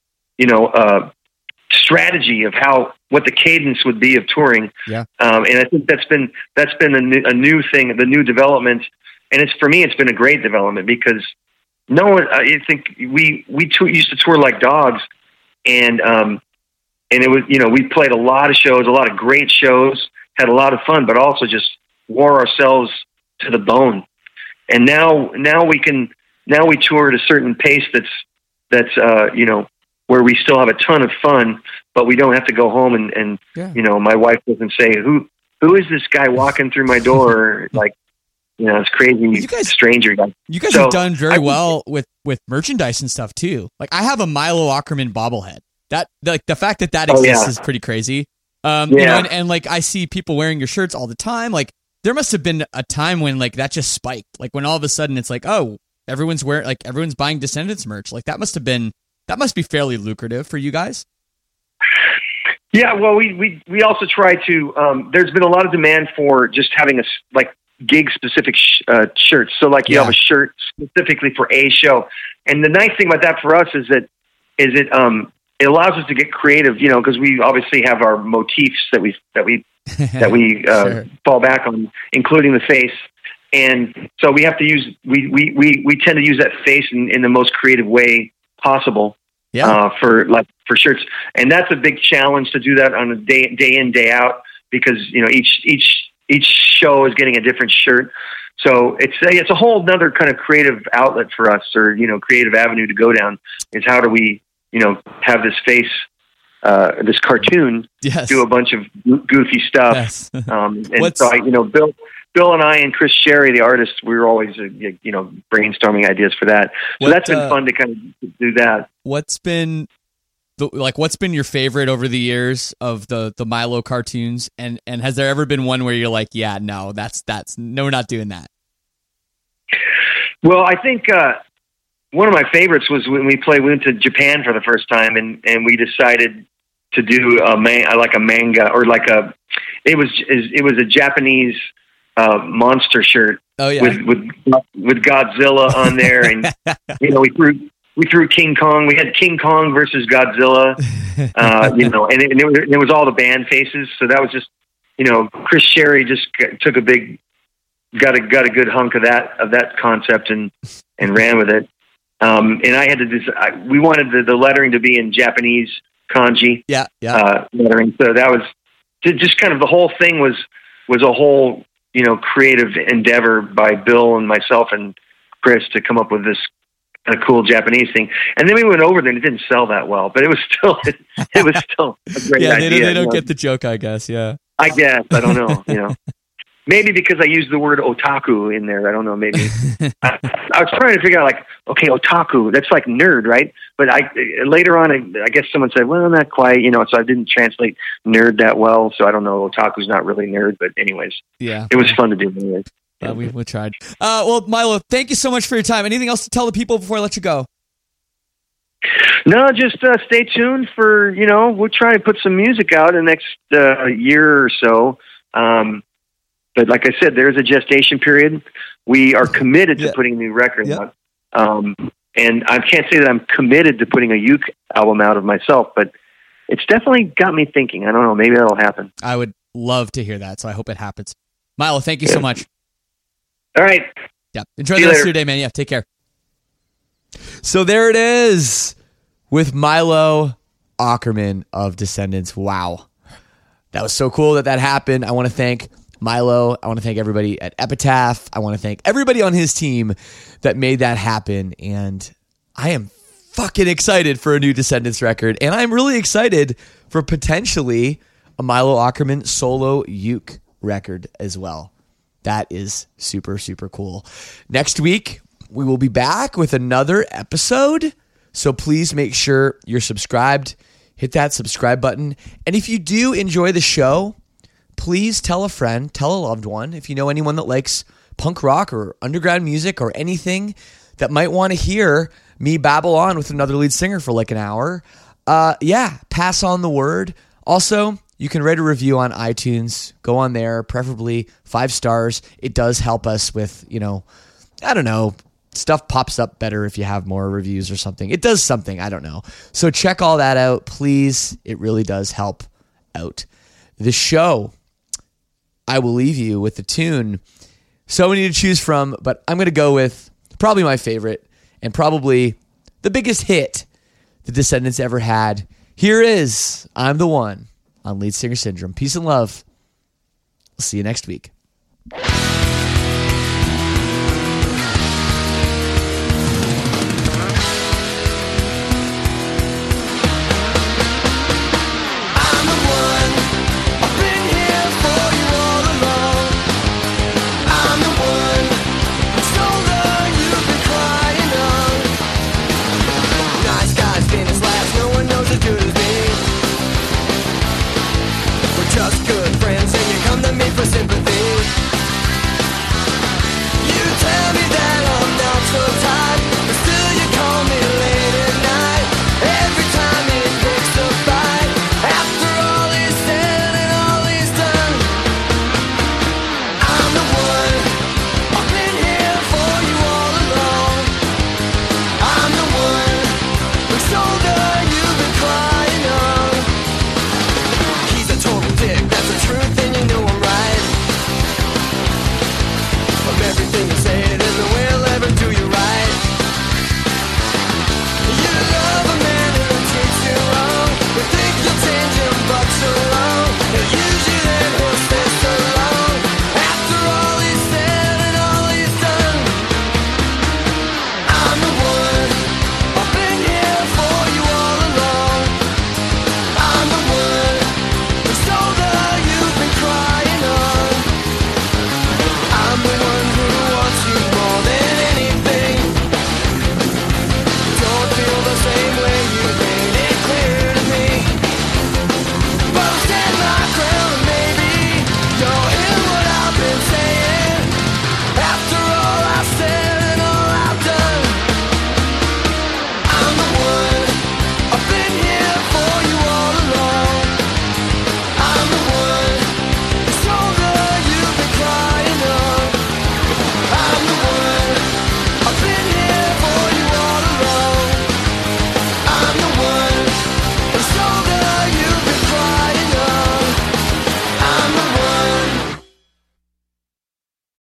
a strategy of what the cadence would be of touring. Yeah. And I think that's been a new thing, the new development. And for me, it's been a great development because no one, I think we used to tour like dogs, and it was, you know, we played a lot of shows, a lot of great shows, had a lot of fun, but also just wore ourselves to the bone. And now we tour at a certain pace that's you know, where we still have a ton of fun, but we don't have to go home and you know, my wife doesn't say, who is this guy walking through my door? Like, you know, it's crazy, stranger guy. You guys have done very well with merchandise and stuff too. Like I have a Milo Ackerman bobblehead. That like the fact that exists is pretty crazy. You know, and like I see people wearing your shirts all the time. Like there must have been a time when like that just spiked. Like when all of a sudden it's like, oh, everyone's buying Descendants merch. Like that must be fairly lucrative for you guys. Yeah, well, we also try to. There's been a lot of demand for just having gig specific shirts. So like you have a shirt specifically for a show. And the nice thing about that for us is it allows us to get creative, you know, because we obviously have our motifs that we sure. Fall back on, including the face. And so we have to use, we tend to use that face in the most creative way possible. Yeah. For shirts. And that's a big challenge to do that on a day in, day out, because, you know, each show is getting a different shirt. So it's a whole nother kind of creative outlet for us, or, you know, creative avenue to go down, is how do we, you know, have this face, this cartoon, do a bunch of goofy stuff. Yes. And so Bill and I and Chris Sherry, the artist, we were always, you know, brainstorming ideas for that. So that's been fun to kind of do that. What's been your favorite over the years of the Milo cartoons? And has there ever been one where you're like, yeah, no, that's no, we're not doing that? Well, I think one of my favorites was when we went to Japan for the first time, and we decided to do a manga, or it was a Japanese monster shirt. Oh yeah, with Godzilla on there, and we threw King Kong. We had King Kong versus Godzilla, and it was all the band faces. So that was just, Chris Sherry just took got a good hunk of that concept and ran with it. And I had to we wanted the lettering to be in Japanese kanji. Yeah. Lettering. So that was just kind of, the whole thing was a whole, creative endeavor by Bill and myself and Chris to come up with this kind of cool Japanese thing. And then we went over there and it didn't sell that well, but it was still a great idea. They don't get the joke, I guess. Yeah. I guess. I don't know, Maybe because I used the word otaku in there. I don't know. Maybe I was trying to figure out, okay, otaku, that's like nerd, right? But later on, I guess someone said, well, not quite, so I didn't translate nerd that well. So I don't know. Otaku's not really nerd, but anyways, yeah, it was fun to do. Anyways. We tried. Well, Milo, thank you so much for your time. Anything else to tell the people before I let you go? No, just stay tuned for, we'll try and put some music out in the next year or so. But like I said, there's a gestation period. We are committed to putting a new record out. And I can't say that I'm committed to putting a uke album out of myself, but it's definitely got me thinking. I don't know. Maybe that'll happen. I would love to hear that, so I hope it happens. Milo, thank you so much. All right. Yeah. Enjoy the rest of your day, man. Yeah, take care. So there it is with Milo Aukerman of Descendents. Wow. That was so cool that happened. I want to thank Milo. I want to thank everybody at Epitaph. I want to thank everybody on his team that made that happen. And I am fucking excited for a new Descendents record. And I'm really excited for potentially a Milo Aukerman solo uke record as well. That is super, super cool. Next week, we will be back with another episode. So please make sure you're subscribed. Hit that subscribe button. And if you do enjoy the show, please tell a friend, tell a loved one. If you know anyone that likes punk rock or underground music or anything that might want to hear me babble on with another lead singer for like an hour, pass on the word. Also, you can write a review on iTunes. Go on there, preferably 5 stars. It does help us with, stuff pops up better if you have more reviews or something. It does something, I don't know. So check all that out, please. It really does help out the show. I will leave you with the tune so many to choose from, but I'm going to go with probably my favorite and probably the biggest hit the Descendents ever had. Here is I'm the One on Lead Singer Syndrome. Peace and love. I'll see you next week.